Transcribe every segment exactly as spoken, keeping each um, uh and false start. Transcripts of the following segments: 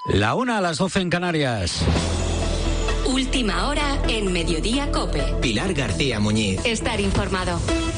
La una a las doce en Canarias. Última hora en Mediodía COPE. Pilar García Muñiz. Estar informado.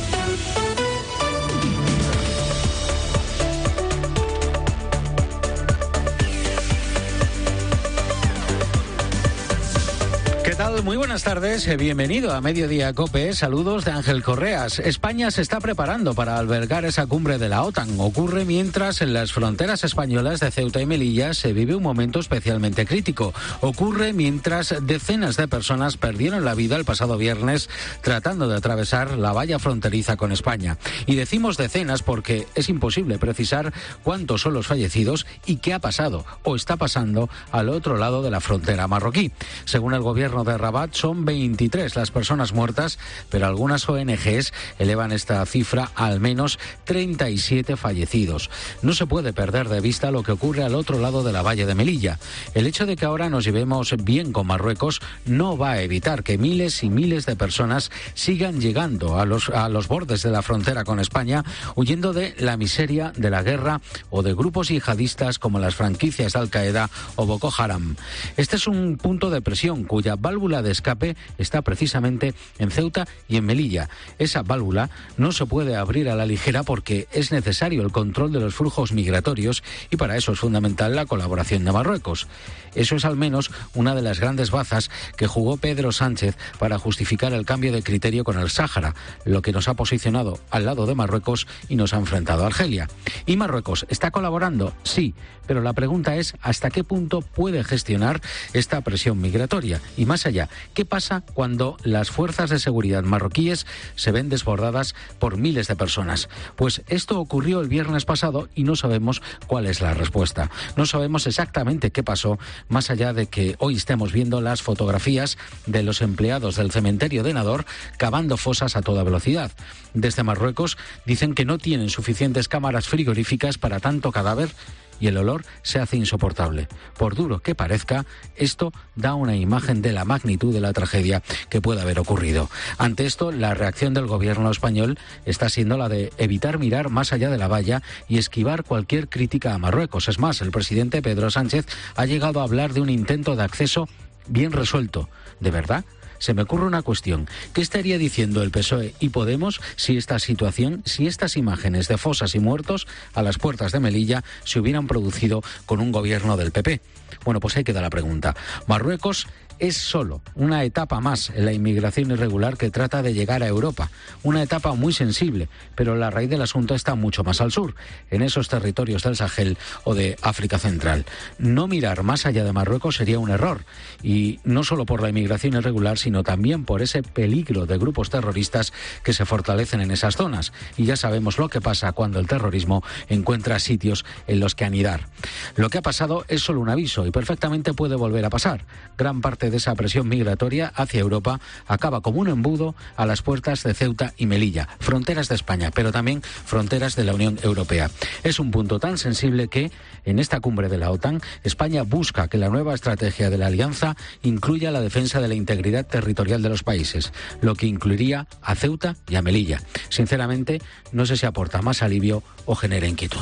¿Qué tal? Muy buenas tardes. Bienvenido a Mediodía COPE. Saludos de Ángel Correas. España se está preparando para albergar esa cumbre de la OTAN. Ocurre mientras en las fronteras españolas de Ceuta y Melilla se vive un momento especialmente crítico. Ocurre mientras decenas de personas perdieron la vida el pasado viernes tratando de atravesar la valla fronteriza con España. Y decimos decenas porque es imposible precisar cuántos son los fallecidos y qué ha pasado o está pasando al otro lado de la frontera marroquí. Según el gobierno de Rabat, son veintitrés las personas muertas, pero algunas O N Ges elevan esta cifra a al menos treinta y siete fallecidos. No se puede perder de vista lo que ocurre al otro lado de la valla de Melilla. El hecho de que ahora nos llevemos bien con Marruecos no va a evitar que miles y miles de personas sigan llegando a los, a los bordes de la frontera con España, huyendo de la miseria, de la guerra o de grupos yihadistas como las franquicias de Al-Qaeda o Boko Haram. Este es un punto de presión cuya válvula de escape está precisamente en Ceuta y en Melilla. Esa válvula no se puede abrir a la ligera porque es necesario el control de los flujos migratorios y para eso es fundamental la colaboración de Marruecos. Eso es al menos una de las grandes bazas que jugó Pedro Sánchez para justificar el cambio de criterio con el Sáhara, lo que nos ha posicionado al lado de Marruecos y nos ha enfrentado a Argelia. ¿Y Marruecos está colaborando? Sí, pero la pregunta es ¿hasta qué punto puede gestionar esta presión migratoria? Y más allá, ¿qué pasa cuando las fuerzas de seguridad marroquíes se ven desbordadas por miles de personas? Pues esto ocurrió el viernes pasado y no sabemos cuál es la respuesta. No sabemos exactamente qué pasó, más allá de que hoy estemos viendo las fotografías de los empleados del cementerio de Nador cavando fosas a toda velocidad. Desde Marruecos dicen que no tienen suficientes cámaras frigoríficas para tanto cadáver y el olor se hace insoportable. Por duro que parezca, esto da una imagen de la magnitud de la tragedia que puede haber ocurrido. Ante esto, la reacción del gobierno español está siendo la de evitar mirar más allá de la valla y esquivar cualquier crítica a Marruecos. Es más, el presidente Pedro Sánchez ha llegado a hablar de un intento de acceso bien resuelto. ¿De verdad? Se me ocurre una cuestión. ¿Qué estaría diciendo el P S O E y Podemos si esta situación, si estas imágenes de fosas y muertos a las puertas de Melilla se hubieran producido con un gobierno del P P? Bueno, pues ahí queda la pregunta. Marruecos es solo una etapa más en la inmigración irregular que trata de llegar a Europa. Una etapa muy sensible, pero la raíz del asunto está mucho más al sur, en esos territorios del Sahel o de África Central. No mirar más allá de Marruecos sería un error, y no solo por la inmigración irregular, sino también por ese peligro de grupos terroristas que se fortalecen en esas zonas. Y ya sabemos lo que pasa cuando el terrorismo encuentra sitios en los que anidar. Lo que ha pasado es solo un aviso y perfectamente puede volver a pasar. Gran parte de esa presión migratoria hacia Europa acaba como un embudo a las puertas de Ceuta y Melilla, fronteras de España, pero también fronteras de la Unión Europea. Es un punto tan sensible que, en esta cumbre de la OTAN, España busca que la nueva estrategia de la alianza incluya la defensa de la integridad territorial de los países, lo que incluiría a Ceuta y a Melilla. Sinceramente, no sé si aporta más alivio o genera inquietud.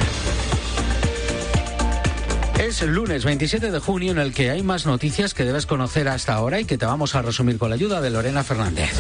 Es el lunes veintisiete de junio en el que hay más noticias que debes conocer hasta ahora y que te vamos a resumir con la ayuda de Lorena Fernández.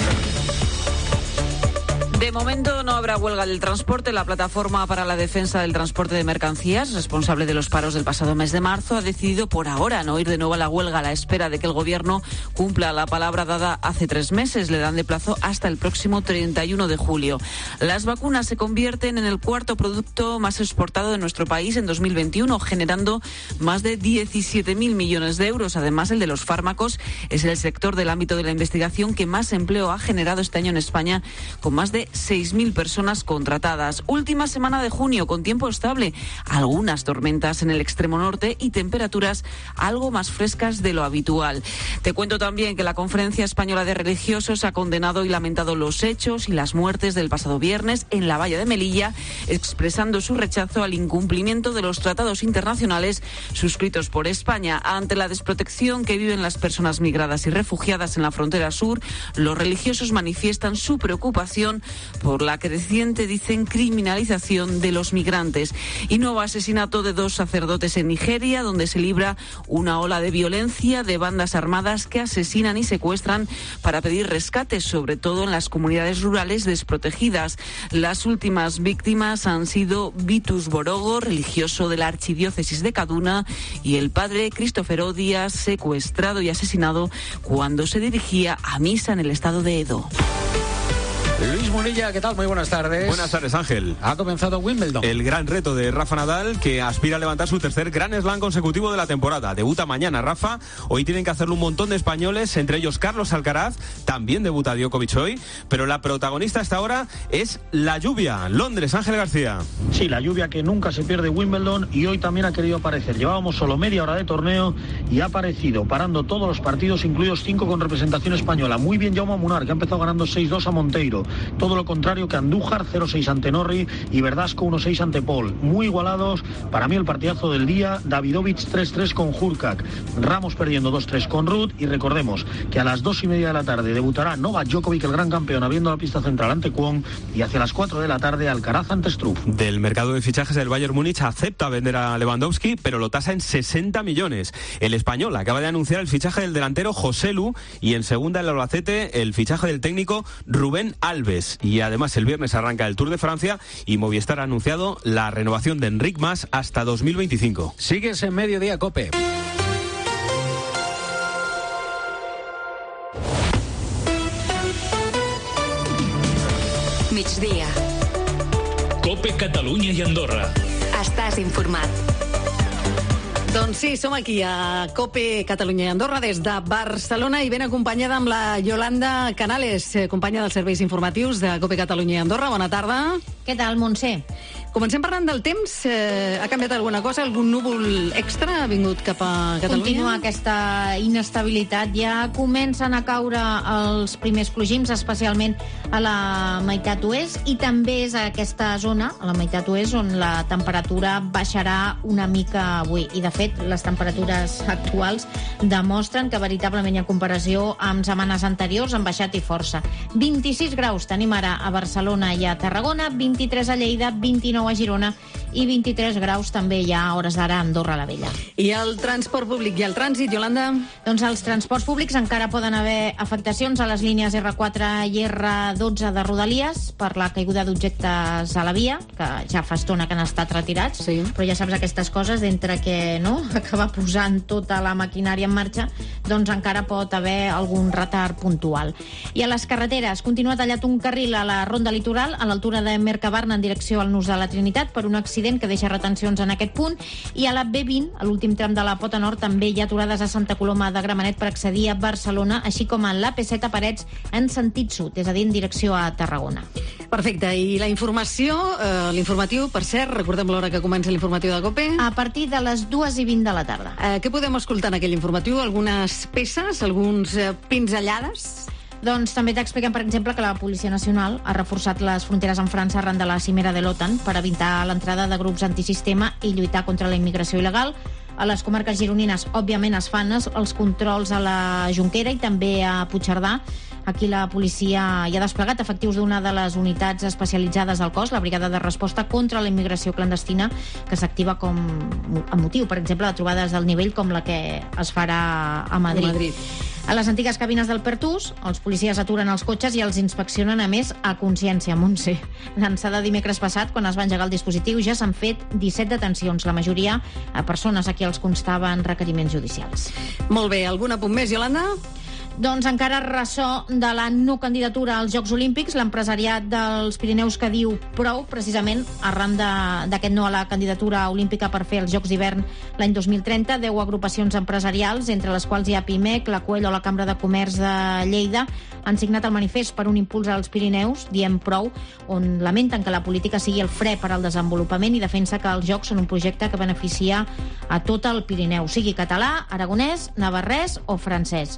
De momento no habrá huelga del transporte. La Plataforma para la Defensa del Transporte de Mercancías, responsable de los paros del pasado mes de marzo, ha decidido por ahora no ir de nuevo a la huelga a la espera de que el Gobierno cumpla la palabra dada hace tres meses. Le dan de plazo hasta el próximo treinta y uno de julio. Las vacunas se convierten en el cuarto producto más exportado de nuestro país en dos mil veintiuno, generando más de diecisiete mil millones de euros. Además, el de los fármacos es el sector del ámbito de la investigación que más empleo ha generado este año en España, con más de seis mil personas contratadas. Última semana de junio con tiempo estable, algunas tormentas en el extremo norte y temperaturas algo más frescas de lo habitual. Te cuento también que la Conferencia Española de Religiosos ha condenado y lamentado los hechos y las muertes del pasado viernes en la valla de Melilla, expresando su rechazo al incumplimiento de los tratados internacionales suscritos por España. Ante la desprotección que viven las personas migradas y refugiadas en la frontera sur, los religiosos manifiestan su preocupación por la creciente, dicen, criminalización de los migrantes. Y nuevo asesinato de dos sacerdotes en Nigeria, donde se libra una ola de violencia de bandas armadas que asesinan y secuestran para pedir rescates, sobre todo en las comunidades rurales desprotegidas. Las últimas víctimas han sido Vitus Borogo, religioso de la archidiócesis de Kaduna, y el padre Christopher Odias, secuestrado y asesinado cuando se dirigía a misa en el estado de Edo. Luis Munilla, ¿qué tal? Muy buenas tardes. Buenas tardes, Ángel. Ha comenzado Wimbledon. El gran reto de Rafa Nadal, que aspira a levantar su tercer Grand Slam consecutivo de la temporada. Debuta mañana Rafa. Hoy tienen que hacerlo un montón de españoles, entre ellos Carlos Alcaraz. También debuta Djokovic hoy. Pero la protagonista hasta ahora es la lluvia. Londres, Ángel García. Sí, la lluvia que nunca se pierde Wimbledon, y hoy también ha querido aparecer. Llevábamos solo media hora de torneo y ha aparecido, parando todos los partidos, incluidos cinco con representación española. Muy bien Jaume Munar, que ha empezado ganando seis dos a Monteiro. Todo lo contrario que Andújar, cero seis ante Norrie, y Verdasco, uno seis ante Paul. Muy igualados, para mí el partidazo del día. Davidovich tres tres con Hurkacz. Ramos perdiendo dos tres con Ruud, y recordemos que a las dos y media de la tarde debutará Novak Djokovic, el gran campeón, abriendo la pista central ante Kwon, y hacia las cuatro de la tarde Alcaraz ante Struff. Del mercado de fichajes, el Bayern Múnich acepta vender a Lewandowski, pero lo tasa en sesenta millones. El español acaba de anunciar el fichaje del delantero Joselu, y en segunda el Albacete el fichaje del técnico Rubén Alves. Y además el viernes arranca el Tour de Francia y Movistar ha anunciado la renovación de Enric Mas hasta dos mil veinticinco. Sigues en Mediodía Cope. Migdia. Cope Catalunya i Andorra. Estàs informat. Doncs sí, som aquí a Cope Catalunya i Andorra des de Barcelona, i ben acompanyada amb la Yolanda Canales, companya dels serveis informatius de Cope Catalunya i Andorra. Bona tarda. Què tal, Montse? Comencem parlant del temps. Eh, ha canviat alguna cosa? Algun núvol extra ha vingut cap a Catalunya? Continua aquesta inestabilitat. Ja comencen a caure els primers plogims, especialment a la meitat oest, i també és a aquesta zona, a la meitat oest, on la temperatura baixarà una mica avui. I, de fet, les temperatures actuals demostren que, veritablement, en comparació amb setmanes anteriors, han baixat i força. vint-i-sis graus tenim ara a Barcelona i a Tarragona, vint-i-tres a Lleida, vint-i-nou a Girona i vint-i-tres graus també ja a hores d'ara a Andorra la Vella. I el transport públic i el trànsit, Yolanda? Doncs els transports públics encara poden haver afectacions a les línies erre quatre i erre dotze de Rodalies per la caiguda d'objectes a la via, que ja fa estona que han estat retirats, sí. Però ja saps aquestes coses, d'entre que no acaba posant tota la maquinària en marxa, doncs encara pot haver algun retard puntual. I a les carreteres, continua tallat un carril a la Ronda Litoral, a l'altura de Mercabarna, en direcció al Nus de la Trinitat, per un accident que deixa retencions en aquest punt, i a la be vint, a l'últim tram de la Pota Nord, també hi ha aturades a Santa Coloma de Gramenet per accedir a Barcelona, així com a l'A P set a Parets en sentit sud, és a dir, en direcció a Tarragona. Perfecte, i la informació, eh, l'informatiu, per cert, recordem l'hora que comença l'informatiu de COPE. A partir de les dues i vint de la tarda. Eh, què podem escoltar en aquell informatiu? Algunes peces, alguns eh, pinzellades? Doncs també t'expliquem, per exemple, que la Policia Nacional ha reforçat les fronteres amb França arran de la cimera de l'OTAN per evitar l'entrada de grups antisistema i lluitar contra la immigració il·legal. A les comarques gironines, òbviament, es fan els controls a la Jonquera i també a Puigcerdà. Aquí la policia hi ha desplegat efectius d'una de les unitats especialitzades del cos, la Brigada de Resposta contra la Immigració Clandestina, que s'activa com a motiu, per exemple, de trobades del nivell com la que es farà a Madrid. Madrid. A les antigues cabines del Pertús, els policies aturen els cotxes i els inspeccionen, a més, a consciència, Montse. L'ençada dimecres passat, quan es va engegar el dispositiu, ja s'han fet disset detencions, la majoria a persones a qui els constaven requeriments judicials. Molt bé, algun apunt més, Yolanda? Doncs encara ressò de la no candidatura als Jocs Olímpics, l'empresariat dels Pirineus que diu prou, precisament, arran d'aquest no a la candidatura olímpica per fer els Jocs d'hivern l'any dos mil trenta. Deu agrupacions empresarials, entre les quals hi ha Pimec, la Coell o la Cambra de Comerç de Lleida, han signat el manifest per un impuls als Pirineus, diem prou, on lamenten que la política sigui el fre per al desenvolupament i defensa que els Jocs són un projecte que beneficia a tot el Pirineu, sigui català, aragonès, navarrès o francès.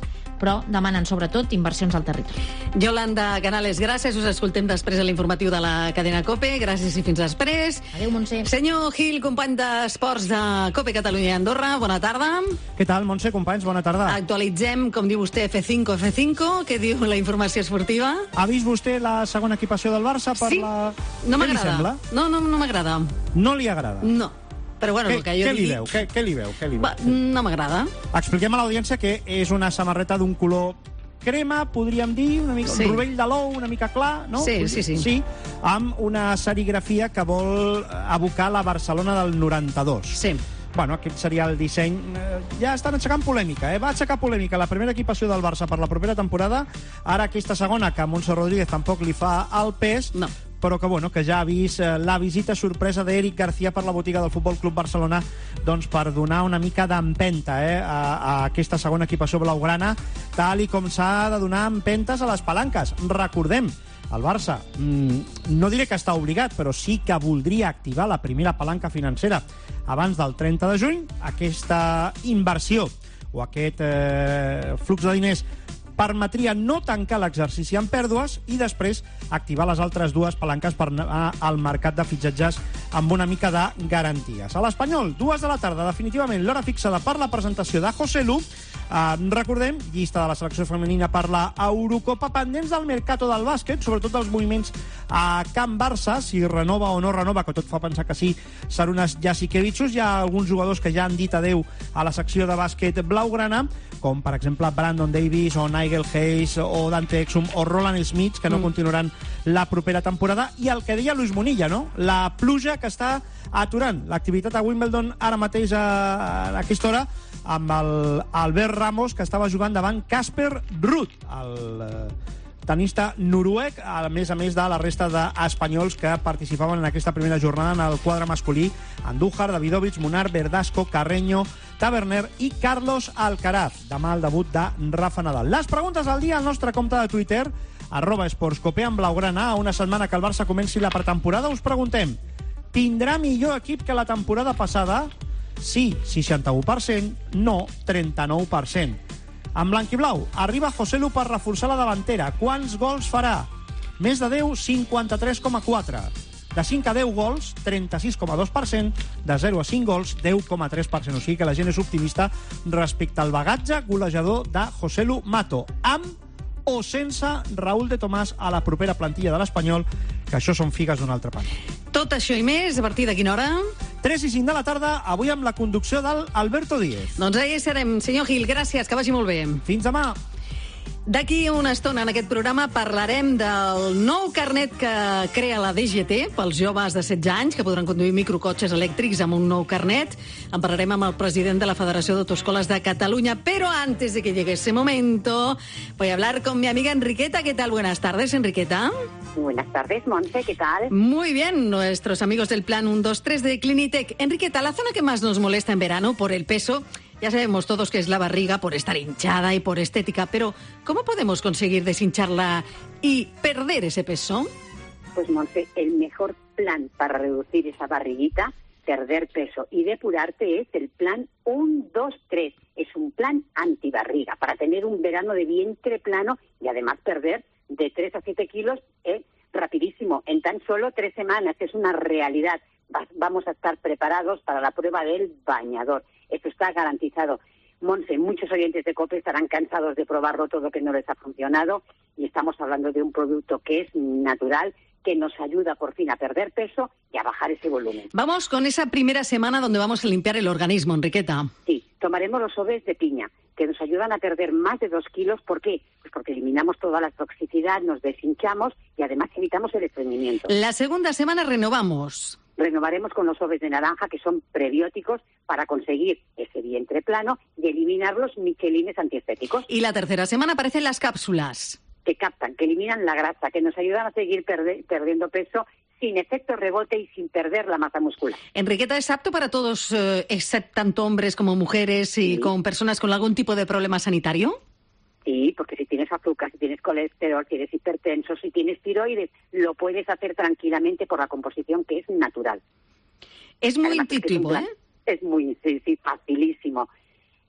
però demanen sobretot inversions al territori. Yolanda Canales, gràcies. Us escoltem després a l'informatiu de la cadena COPE. Gràcies i fins després. Adéu, Montse. Senyor Gil, company d'esports de COPE Catalunya i Andorra, bona tarda. Què tal, Montse, companys? Bona tarda. Actualitzem, com diu vostè, F cinco, F cinco. Què diu la informació esportiva? Ha vist vostè la segona equipació del Barça per sí. la... No Què li m'agrada. sembla? No, no, no m'agrada. No li agrada? No. Però bueno, què, el que jo què li digui... veu? Què, què li veu? Què li veu? Va, no m'agrada. Expliquem a l'audiència que és una samarreta d'un color crema, podríem dir, una mica sí. rovell de l'ou, una mica clar, no? Sí, sí, sí. Sí, amb una serigrafia que vol abocar la Barcelona del noranta-dos. Sí. Bueno, aquest seria el disseny. Ja estan aixecant polèmica, eh? Va aixecar polèmica la primera equipació del Barça per la propera temporada. Ara aquesta segona, que a Montse Rodríguez tampoc li fa el pes, no. però que, bueno, que ja ha vist la visita sorpresa d'Eric García per la botiga del Futbol Club Barcelona, doncs per donar una mica d'empenta eh, a, a aquesta segona equipació blaugrana, tal i com s'ha de donar empentes a les palanques. Recordem, el Barça, mmm, no diré que està obligat, però sí que voldria activar la primera palanca financera abans del trenta de juny. Aquesta inversió o aquest eh, flux de diners permetria no tancar l'exercici amb pèrdues i després activar les altres dues palanques per anar al mercat de fitxatges amb una mica de garanties. A l'Espanyol, dues de la tarda, definitivament l'hora fixada per la presentació de Joselu. Uh, recordem, llista de la selecció femenina per la Eurocopa, pendents del mercato del bàsquet, sobretot dels moviments a Can Barça, si renova o no renova, que tot fa pensar que sí, Sarunas Jasikevičius. Hi ha alguns jugadors que ja han dit adeu a la secció de bàsquet blaugrana, com per exemple Brandon Davis o Nigel Hayes o Dante Exum o Roland Smith, que no mm. continuaran la propera temporada. I el que deia Luis Munilla, no? La pluja que està aturant l'activitat a Wimbledon ara mateix a, a aquesta hora, amb el Albert Ramos, que estava jugant davant Casper Ruud, el eh, tenista noruec, a més a més de la resta d'espanyols que participaven en aquesta primera jornada en el quadre masculí: Andújar, Davidovich, Munar, Verdasco, Carreño, Taverner i Carlos Alcaraz. Demà el debut de Rafa Nadal. Les preguntes del dia al nostre compte de Twitter, arroba esportscope en blaugrana. A una setmana que el Barça comenci la pretemporada, us preguntem: tindrà millor equip que la temporada passada? Sí, seixanta-u per cent, no, trenta-nou per cent. En blanc i blau, arriba Joselu per reforçar la davantera. Quants gols farà? Més de deu, cinquanta-tres coma quatre. De cinc a deu gols, trenta-sis coma dos per cent. De zero a cinc gols, deu coma tres per cent. O sigui que la gent és optimista respecte al bagatge golejador de Joselu Mato, amb o sense Raúl de Tomàs a la propera plantilla de l'Espanyol, que això són figues d'un altre pan. Tot això i més, a partir de quina hora? tres i cinc de la tarda, avui amb la conducció d'Alberto Díez. Doncs ahí serem. Senyor Gil, gràcies, que vagi molt bé. Fins demà. D'aquí una estona en aquest programa parlarem del nou carnet que crea la D G T pels joves de setze anys que podran conduir microcotxes elèctrics amb un nou carnet. En parlarem amb el president de la Federació d'Autoescoles de Catalunya. Pero antes de que llegue ese momento, voy a hablar con mi amiga Enriqueta. ¿Qué tal? Buenas tardes, Enriqueta. Buenas tardes, Monse, ¿qué tal? Muy bien, nuestros amigos del plan uno dos tres de Clinitec. Enriqueta, la zona que más nos molesta en verano por el peso, ya sabemos todos que es la barriga por estar hinchada y por estética, pero ¿cómo podemos conseguir deshincharla y perder ese peso? Pues, Monse, el mejor plan para reducir esa barriguita, perder peso y depurarte es el plan uno dos tres. Es un plan antibarriga para tener un verano de vientre plano y además perder de tres a siete kilos eh, rapidísimo, en tan solo tres semanas. Es una realidad. Vamos a estar preparados para la prueba del bañador. Esto está garantizado. Monse, muchos oyentes de COPE estarán cansados de probarlo todo que no les ha funcionado, y estamos hablando de un producto que es natural, que nos ayuda por fin a perder peso y a bajar ese volumen. Vamos con esa primera semana donde vamos a limpiar el organismo, Enriqueta. Sí, tomaremos los sobres de piña, que nos ayudan a perder más de dos kilos. ¿Por qué? Pues porque eliminamos toda la toxicidad, nos deshinchamos y además evitamos el estreñimiento. La segunda semana renovamos. Renovaremos con los sobres de naranja, que son prebióticos, para conseguir ese vientre plano y eliminar los michelines antiestéticos. Y la tercera semana aparecen las cápsulas. Que captan, que eliminan la grasa, que nos ayudan a seguir perde- perdiendo peso sin efecto rebote y sin perder la masa muscular. Enriqueta, ¿es apto para todos, eh, excepto tanto hombres como mujeres y sí. con personas con algún tipo de problema sanitario? Sí, porque si tienes azúcar, si tienes colesterol, si eres hipertenso, si tienes tiroides, lo puedes hacer tranquilamente por la composición, que es natural. Es muy intuitivo, ¿eh? Es muy, sí, sí, facilísimo.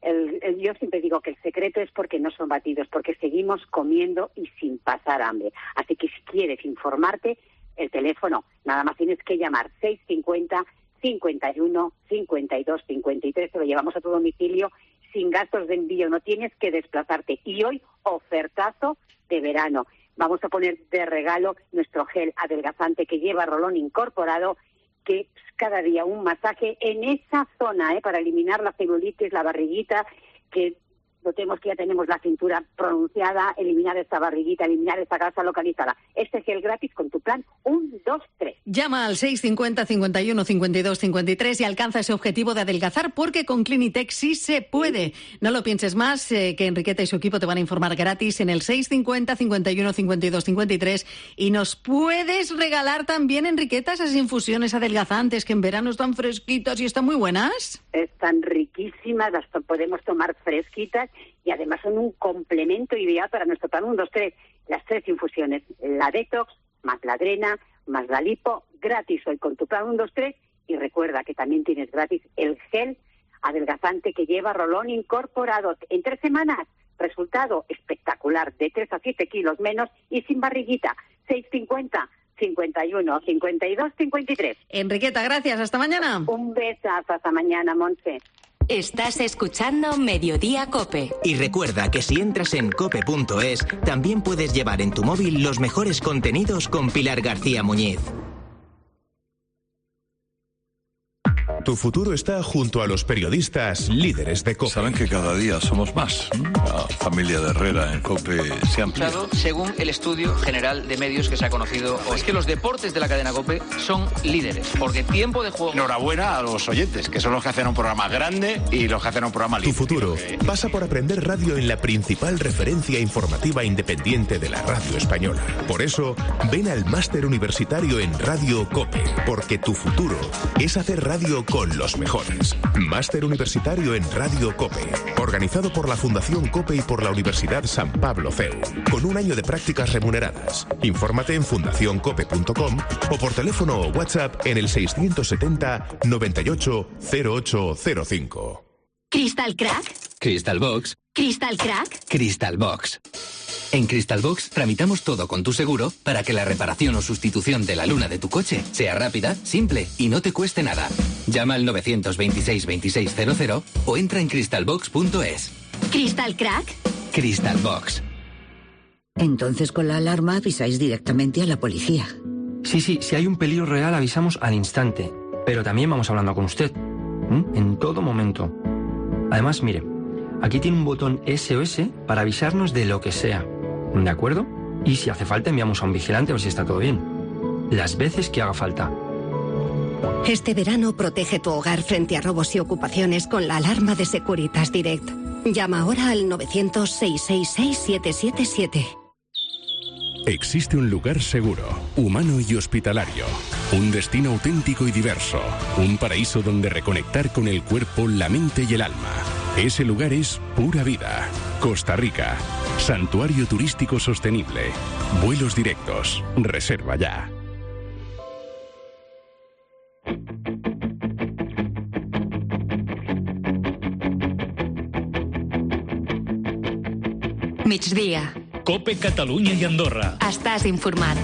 El, el, yo siempre digo que el secreto es porque no son batidos, porque seguimos comiendo y sin pasar hambre. Así que si quieres informarte, el teléfono, nada más tienes que llamar seis cincuenta, cincuenta y uno, cincuenta y dos, cincuenta y tres, te lo llevamos a tu domicilio sin gastos de envío, no tienes que desplazarte. Y hoy, ofertazo de verano. Vamos a poner de regalo nuestro gel adelgazante que lleva rolón incorporado, que es cada día un masaje en esa zona, ¿eh? Para eliminar la celulitis, la barriguita, que notemos que ya tenemos la cintura pronunciada, eliminar esta barriguita, eliminar esta grasa localizada. Este gel gratis con tu plan uno, dos, tres. Llama al seis cincuenta, cincuenta y uno, cincuenta y dos, cincuenta y tres y alcanza ese objetivo de adelgazar, porque con Clinitec sí se puede. No lo pienses más, eh, que Enriqueta y su equipo te van a informar gratis en el seis cincuenta, cincuenta y uno, cincuenta y dos, cincuenta y tres, y nos puedes regalar también, Enriqueta, esas infusiones adelgazantes que en verano están fresquitas y están muy buenas. Están riquísimas, las to- podemos tomar fresquitas y además son un complemento ideal para nuestro plan uno, dos, tres. Las tres infusiones, la detox, más la drena, más la lipo, gratis hoy con tu plan uno, dos, tres. Y recuerda que también tienes gratis el gel adelgazante que lleva rolón incorporado. En tres semanas, resultado espectacular, de tres a siete kilos menos y sin barriguita. seis cincuenta, cincuenta y uno, cincuenta y dos, cincuenta y tres. Enriqueta, gracias. Hasta mañana. Un besazo. Hasta mañana, Montse. Estás escuchando Mediodía COPE. Y recuerda que si entras en cope punto es, también puedes llevar en tu móvil los mejores contenidos con Pilar García Muñiz. Tu futuro está junto a los periodistas líderes de COPE. Saben que cada día somos más. La familia de Herrera en COPE se ha ampliado. Según el estudio general de medios que se ha conocido, es que los deportes de la cadena COPE son líderes, porque tiempo de juego... Enhorabuena a los oyentes, que son los que hacen un programa grande y los que hacen un programa libre. Tu futuro pasa por aprender radio en la principal referencia informativa independiente de la radio española. Por eso, ven al máster universitario en Radio COPE, porque tu futuro es hacer radio con los mejores. Máster universitario en Radio COPE, organizado por la Fundación COPE y por la Universidad San Pablo C E U, con un año de prácticas remuneradas. Infórmate en fundación cope punto com o por teléfono o WhatsApp en el seiscientos setenta, noventa y ocho, cero ocho cero cinco. ¿Crystal Crack? Crystal Box. ¿Crystal Crack? Crystal Box. En Crystal Box tramitamos todo con tu seguro para que la reparación o sustitución de la luna de tu coche sea rápida, simple y no te cueste nada. Llama al novecientos veintiséis, veintiséis cero cero o entra en crystal box punto es. ¿Crystal Crack? Crystal Box. Entonces con la alarma avisáis directamente a la policía. Sí, sí, si hay un peligro real avisamos al instante. Pero también vamos hablando con usted. ¿Mm? En todo momento. Además, mire, aquí tiene un botón S O S para avisarnos de lo que sea. ¿De acuerdo? Y si hace falta enviamos a un vigilante a ver si está todo bien. Las veces que haga falta. Este verano protege tu hogar frente a robos y ocupaciones con la alarma de Securitas Direct. Llama ahora al novecientos, seiscientos sesenta y seis, siete siete siete. Existe un lugar seguro, humano y hospitalario. Un destino auténtico y diverso. Un paraíso donde reconectar con el cuerpo, la mente y el alma. Ese lugar es Pura Vida, Costa Rica. Santuario turístico sostenible. Vuelos directos. Reserva ya. Migdia. COPE Catalunya i Andorra. Estàs informat.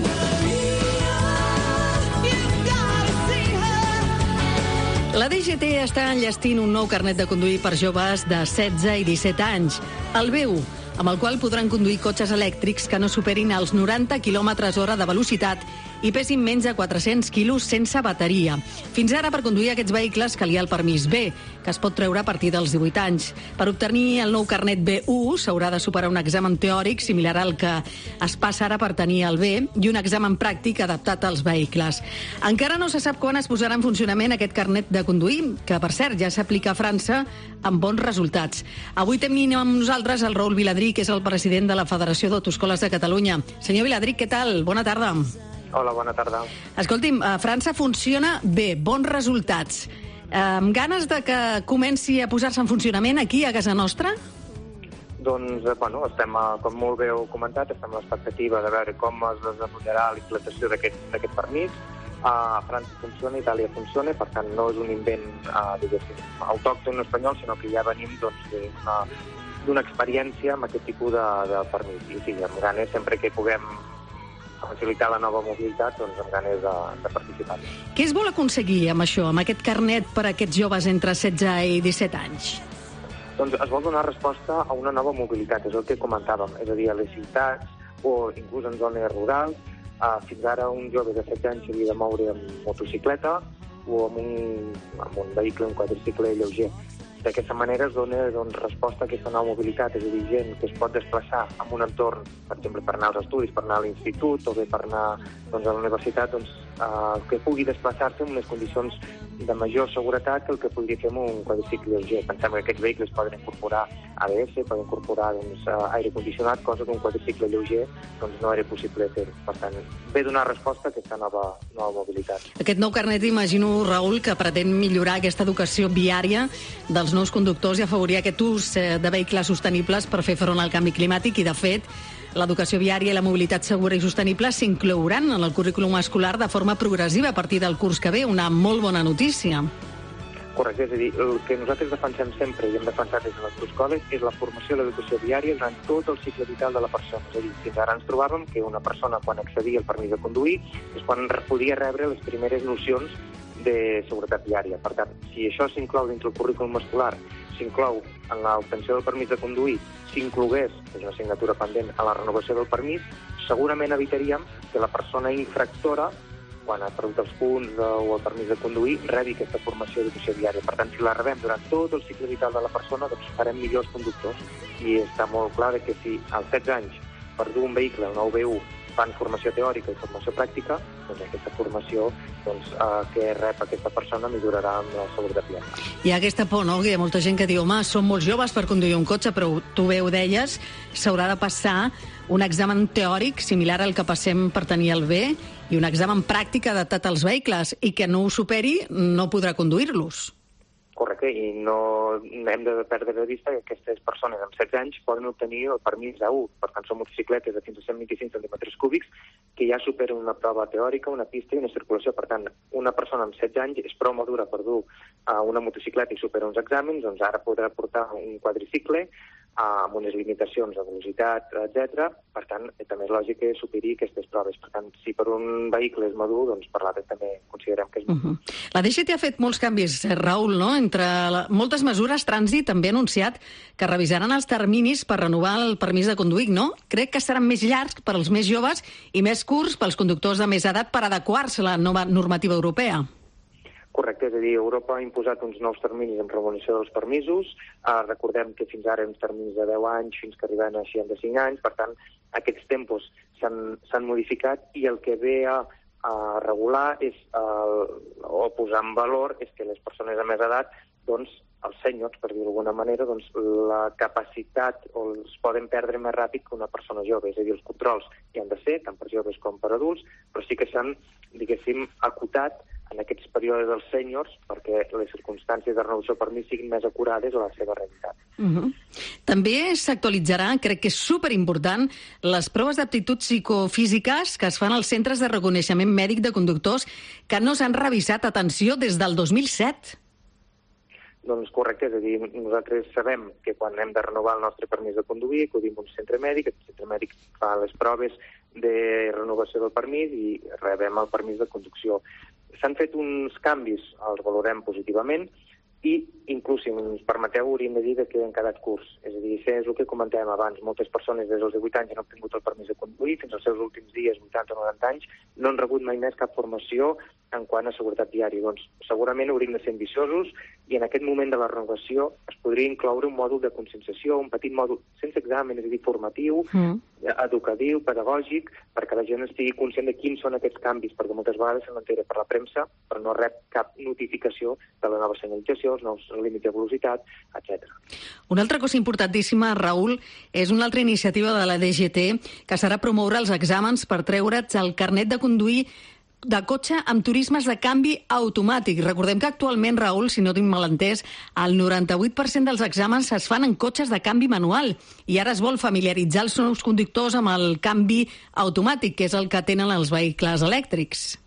La D G T està enllestint un nou carnet de conduir per joves de setze i disset anys, el B u, amb el qual podran conduir cotxes elèctrics que no superin els noranta quilòmetres hora de velocitat i pesin menys de quatre-cents quilos sense bateria. Fins ara, per conduir aquests vehicles calia el permís B, que es pot treure a partir dels divuit anys. Per obtenir el nou carnet B u s'haurà de superar un examen teòric similar al que es passa ara per tenir el B i un examen pràctic adaptat als vehicles. Encara no se sap quan es posarà en funcionament aquest carnet de conduir, que per cert ja s'aplica a França amb bons resultats. Avui tenim amb nosaltres el Raül Viladric, que és el president de la Federació d'Autoescoles de Catalunya. Senyor Viladric, què tal? Bona tarda. Hola, bona tarda. Escolti'm, a França funciona bé, bons resultats. Amb ganes de que comenci a posar-se en funcionament aquí, a casa nostra? Doncs, bueno, estem, com molt bé heu comentat, estem a l'expectativa de veure com es desenvoluparà la implantació d'aquest permís a França funciona, a Itàlia funciona, per tant no és un invent uh, diguéssim, autòcton espanyol, sinó que ja venim doncs, d'una, d'una experiència amb aquest tipus de, de permís. I sí, amb ganes, sempre que puguem facilitar la nova mobilitat, doncs amb ganes de, de participar. Què es vol aconseguir amb això, amb aquest carnet per a aquests joves entre setze i disset anys? Doncs es vol donar resposta a una nova mobilitat, és el que comentàvem, és a dir, a les ciutats o inclús en zones rurals. Uh, fins ara un jove de setze anys s'havia de moure amb motocicleta o amb un, amb un vehicle, un quadricicle lleuger. D'aquesta manera es dona doncs, resposta a aquesta nova mobilitat, és a dir, gent que es pot desplaçar en un entorn, per exemple, per anar als estudis, per anar a l'institut o bé per anar doncs, a la universitat, doncs, uh, que pugui desplaçar-se en unes condicions de major seguretat que el que podria fer amb un quadricicle lleuger. Pensem que aquests vehicles poden incorporar A B S, poden incorporar doncs, aire condicionat, cosa que un quadricicle lleuger doncs, no era possible fer. Per tant, ve donar resposta a aquesta nova, nova mobilitat. Aquest nou carnet, imagino, Raül, que pretén millorar aquesta educació viària dels nous conductors i afavorir aquest ús de vehicles sostenibles per fer front al canvi climàtic i, de fet, l'educació viària i la mobilitat segura i sostenible s'inclouran en el currículum escolar de forma progressiva a partir del curs que ve. Una molt bona notícia. Correcte, és a dir, el que nosaltres defensem sempre i hem defensat des de les escoles és la formació i l'educació viària durant tot el cicle vital de la persona. És a dir, fins ara ens trobàvem que una persona, quan accedia al permís de conduir, és quan podia rebre les primeres nocions de seguretat viària. Per tant, si això s'inclou dintre el currículum escolar, s'inclou en l'obtenció del permís de conduir, s'inclogués, és una assignatura pendent, a la renovació del permís, segurament evitaríem que la persona infractora, quan ha perdut els punts de, o el permís de conduir, rebi aquesta formació d'educació viària. Per tant, si la rebem durant tot el cicle vital de la persona, doncs farem millors conductors. I està molt clar que si als setze anys per dur un vehicle, un nou B U, fan formació teòrica i formació pràctica, doncs aquesta formació doncs, eh, que rep aquesta persona millorarà amb la seguretat viària. Hi ha aquesta por, no?, que hi ha molta gent que diu home, som molt joves per conduir un cotxe, però tu bé ho deies, s'haurà de passar un examen teòric similar al que passem per tenir el B i un examen pràctic adaptat als vehicles, i que no ho superi no podrà conduir-los. Correcte, i no hem de perdre de vista que aquestes persones amb setze anys poden obtenir el permís A U. Per tant, són motocicletes de fins a cent vint-i-cinc centímetres cúbics que ja superen una prova teòrica, una pista i una circulació. Per tant, una persona amb setze anys és prou madura per dur uh, una motocicleta i superar uns exàmens, doncs ara podrà portar un quadricicle uh, amb unes limitacions de velocitat, etcètera. Per tant, també és lògic que superi aquestes proves. Per tant, si per un vehicle és madur, doncs per l'altre també considerem que és madur. Uh -huh. La D G T ha fet molts canvis, Raül, no?, entre la, moltes mesures. Trànsit també ha anunciat que revisaran els terminis per renovar el permís de conduir, no? Crec que seran més llargs per als més joves i més curts pels conductors de més edat per adequar-se a la nova normativa europea. Correcte, és a dir, Europa ha imposat uns nous terminis en renovació dels permisos. Uh, recordem que fins ara uns terminis de deu anys fins que arriben a seixanta-cinc anys. Per tant, aquests tempos s'han modificat i el que ve a a regular és, uh, o posar en valor és que les persones de més edat, doncs, els senyors, per dir-ho d'alguna manera, doncs, la capacitat o els poden perdre més ràpid que una persona jove. És a dir, els controls hi han de ser, tant per joves com per adults, però sí que s'han, diguéssim, acotat en aquests períodes dels senyors perquè les circumstàncies de renovació per mi siguin més acurades a la seva realitat. Uh-huh. També s'actualitzarà, crec que és superimportant, les proves d'aptituds psicofísiques que es fan als centres de reconeixement mèdic de conductors que no s'han revisat, atenció, des del dos mil set. Doncs correcte, és a dir, nosaltres sabem que quan hem de renovar el nostre permís de conduir, acudim a un centre mèdic, el centre mèdic fa les proves de renovació del permís i rebem el permís de conducció. S'han fet uns canvis, els valorem positivament, i inclús, si ens permeteu, hauríem de dir que han quedat curts. És a dir, és el que comentàvem abans, moltes persones des dels divuit anys han obtingut el permís de conduir, fins als seus últims dies, vuitanta o noranta anys, no han rebut mai més cap formació en quant a seguretat viària. Doncs segurament hauríem de ser ambiciosos i en aquest moment de la renovació es podria incloure un mòdul de conscienciació, un petit mòdul sense examen, és a dir, formatiu, mm. educatiu, pedagògic, perquè la gent estigui conscient de quins són aquests canvis, perquè moltes vegades se n'entera per la premsa, però no rep cap notificació de la nova senyalització, els nous límits de velocitat, etcètera. Una altra cosa importantíssima, Raül, és una altra iniciativa de la D G T, que serà promoure els exàmens per treure'ts el carnet de conduir de cotxe amb turismes de canvi automàtic. Recordem que actualment, Raül, si no tinc mal entès, el noranta-vuit per cent dels exàmens es fan en cotxes de canvi manual i ara es vol familiaritzar els nous conductors amb el canvi automàtic, que és el que tenen els vehicles elèctrics.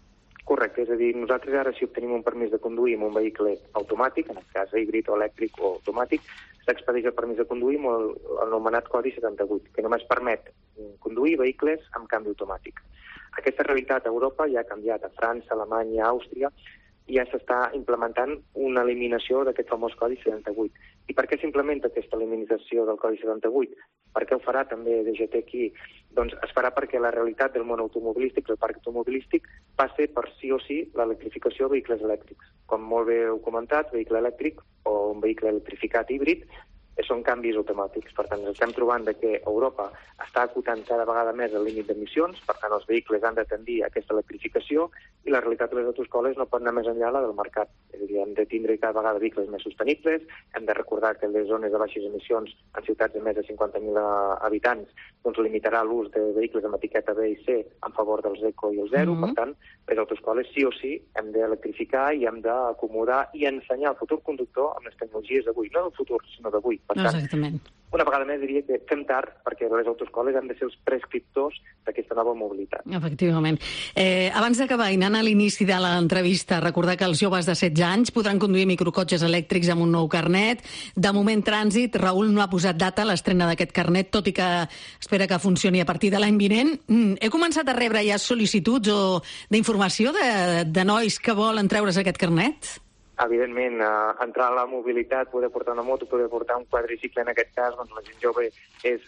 Correcte, és a dir, nosaltres ara si obtenim un permís de conduir amb un vehicle automàtic, en aquest cas híbrid o elèctric o automàtic, s'expedeix el permís de conduir amb el, el anomenat Codi setanta-vuit, que només permet conduir vehicles amb canvi automàtic. Aquesta realitat a Europa ja ha canviat, a França, Alemanya, Àustria, ja s'està implementant una eliminació d'aquest famós Codi setanta-vuit. I per què s'implementa aquesta eliminació del Codi setanta-vuit? Per què ho farà també D G T aquí? Doncs es farà perquè la realitat del món automobilístic, del parc automobilístic, passa per sí o sí l'electrificació de vehicles elèctrics. Com molt bé heu comentat, vehicle elèctric o un vehicle electrificat híbrid són canvis automàtics. Per tant, ens estem trobant que Europa està acotant cada vegada més el límit d'emissions, per tant, els vehicles han de tendir a aquesta electrificació i la realitat de les autoescoles no pot anar més enllà la del mercat. És a dir, hem de tindre cada vegada vehicles més sostenibles, hem de recordar que les zones de baixes emissions en ciutats de més de cinquanta mil habitants doncs limitarà l'ús de vehicles amb etiqueta B i C en favor dels eco i el zero. Mm-hmm. Per tant, les autoescoles sí o sí hem d'electrificar i hem d'acomodar i ensenyar al futur conductor amb les tecnologies d'avui, no del futur, sinó d'avui. Per tant, exactament. Una vegada més diria que fem tard perquè les autoescoles han de ser els prescriptors d'aquesta nova mobilitat. Efectivament. Eh, abans d'acabar, i anant a l'inici de l'entrevista, recordar que els joves de setze anys podran conduir microcotxes elèctrics amb un nou carnet. De moment, Trànsit, Raül no ha posat data a l'estrena d'aquest carnet, tot i que espera que funcioni a partir de l'any vinent. Mm, he començat a rebre ja sol·licituds o d'informació de, de nois que volen treure's aquest carnet? Evidentment, eh, entrar a la mobilitat, poder portar una moto, poder portar un quadricicle, en aquest cas, doncs la gent jove és,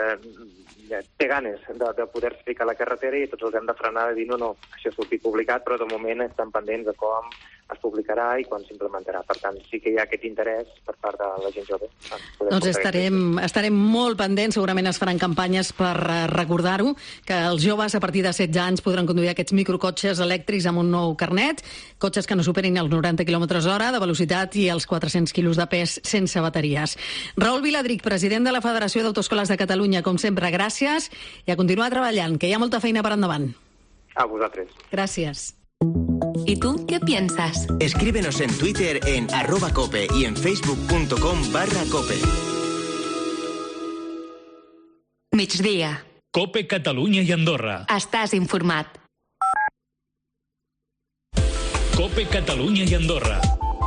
eh, té ganes de, de poder-se ficar a la carretera i tots els hem de frenar de dir no, no, això és sortit publicat, però de moment estan pendents de com es publicarà i quan s'implementarà. Per tant, sí que hi ha aquest interès per part de la gent jove. Doncs estarem, estarem molt pendents, segurament es faran campanyes per recordar-ho, que els joves a partir de setze anys podran conduir aquests microcotxes elèctrics amb un nou carnet, cotxes que no superin els noranta quilòmetres hora de velocitat i els quatre-cents quilos de pes sense bateries. Raül Viladric, president de la Federació d'Autoescoles de Catalunya, com sempre, gràcies i a continuar treballant, que hi ha molta feina per endavant. A vosaltres. Gràcies. ¿Y tú qué piensas? Escríbenos en Twitter en arroba cope y en facebook.com barra cope. Migdia. Cope Catalunya i Andorra. Estàs informat. Cope Catalunya i Andorra.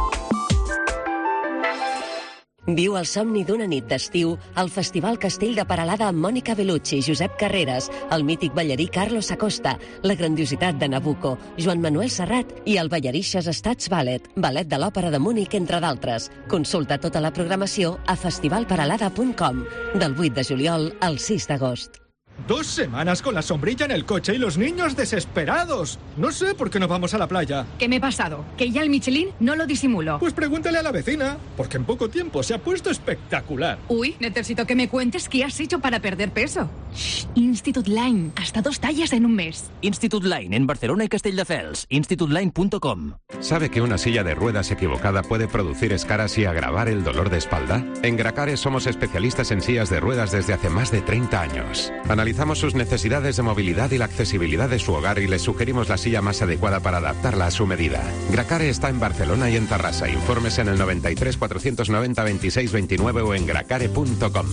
Viu el somni d'una nit d'estiu al Festival Castell de Peralada amb Mònica Bellucci, Josep Carreras, el mític ballarí Carlos Acosta, la grandiositat de Nabucco, Joan Manuel Serrat i el Ballarixes Stats Ballet, ballet de l'Òpera de Múnich, entre d'altres. Consulta tota la programació a festival peralada punt com, del vuit de juliol al sis d'agost. Dos semanas con la sombrilla en el coche y los niños desesperados. No sé por qué no vamos a la playa. ¿Qué me he pasado? Que ya el Michelin no lo disimulo. Pues pregúntale a la vecina, porque en poco tiempo se ha puesto espectacular. Uy, necesito que me cuentes qué has hecho para perder peso. Shh, Institute Line, hasta dos tallas en un mes. Institute Line, en Barcelona y Castelldefels. institute line punto com. ¿Sabe que una silla de ruedas equivocada puede producir escaras y agravar el dolor de espalda? En Gracare somos especialistas en sillas de ruedas desde hace más de treinta años. Analizamos sus necesidades de movilidad y la accesibilidad de su hogar y les sugerimos la silla más adecuada para adaptarla a su medida. Gracare está en Barcelona y en Tarrasa. Infórmese en el noventa y tres cuatrocientos noventa veintiséis veintinueve o en gracare punto com.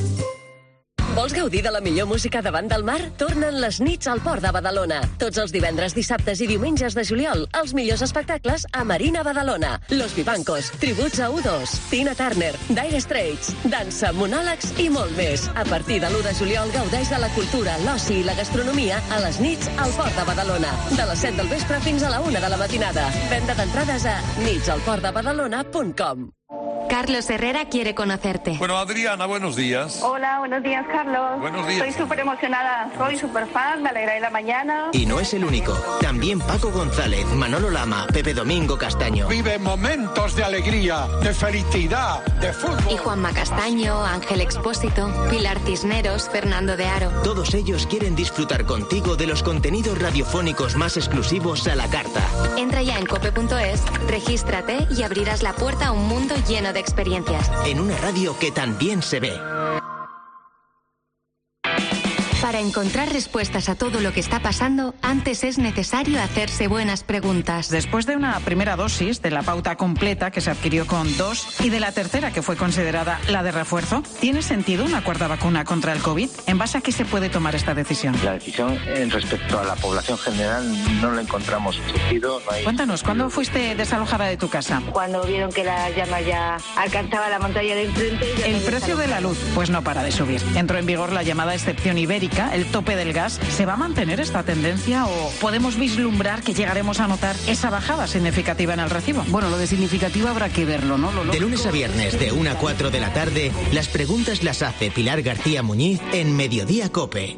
Vols gaudir de la millor música davant del mar? Tornen les nits al Port de Badalona. Tots els divendres, dissabtes i diumenges de juliol, els millors espectacles a Marina Badalona. Los Vivancos, tributs a U dos, Tina Turner, Dire Straits, dansa, monòlegs i molt més. A partir de l'u de juliol gaudeix de la cultura, l'oci i la gastronomia a les nits al Port de Badalona. De les set del vespre fins a la una de la matinada. Venda d'entrades a nits al port de badalona punt com. Carlos Herrera quiere conocerte. Bueno, Adriana, buenos días. Hola, buenos días, Carlos. Buenos días. Estoy súper emocionada. Soy súper fan, me alegraré la mañana. Y no es el único. También Paco González, Manolo Lama, Pepe Domingo Castaño. Vive momentos de alegría, de felicidad, de fútbol. Y Juanma Castaño, Ángel Expósito, Pilar Cisneros, Fernando de Aro. Todos ellos quieren disfrutar contigo de los contenidos radiofónicos más exclusivos a la carta. Entra ya en cope punto es, regístrate y abrirás la puerta a un mundo lleno de experiencias. En una radio que también se ve. Para encontrar respuestas a todo lo que está pasando, antes es necesario hacerse buenas preguntas. Después de una primera dosis de la pauta completa que se adquirió con dos y de la tercera que fue considerada la de refuerzo, ¿tiene sentido una cuarta vacuna contra el COVID? ¿En base a qué se puede tomar esta decisión? La decisión en respecto a la población general no la encontramos sentido. No hay... Cuéntanos, ¿cuándo fuiste desalojada de tu casa? Cuando vieron que la llama ya alcanzaba la montaña de enfrente... El precio de la luz, pues no para de subir. Entró en vigor la llamada excepción ibérica, el tope del gas. ¿Se va a mantener esta tendencia o podemos vislumbrar que llegaremos a notar esa bajada significativa en el recibo? Bueno, lo de significativa habrá que verlo, ¿no? Lo de lunes a viernes, de una a cuatro de la tarde, las preguntas las hace Pilar García Muñiz en Mediodía COPE.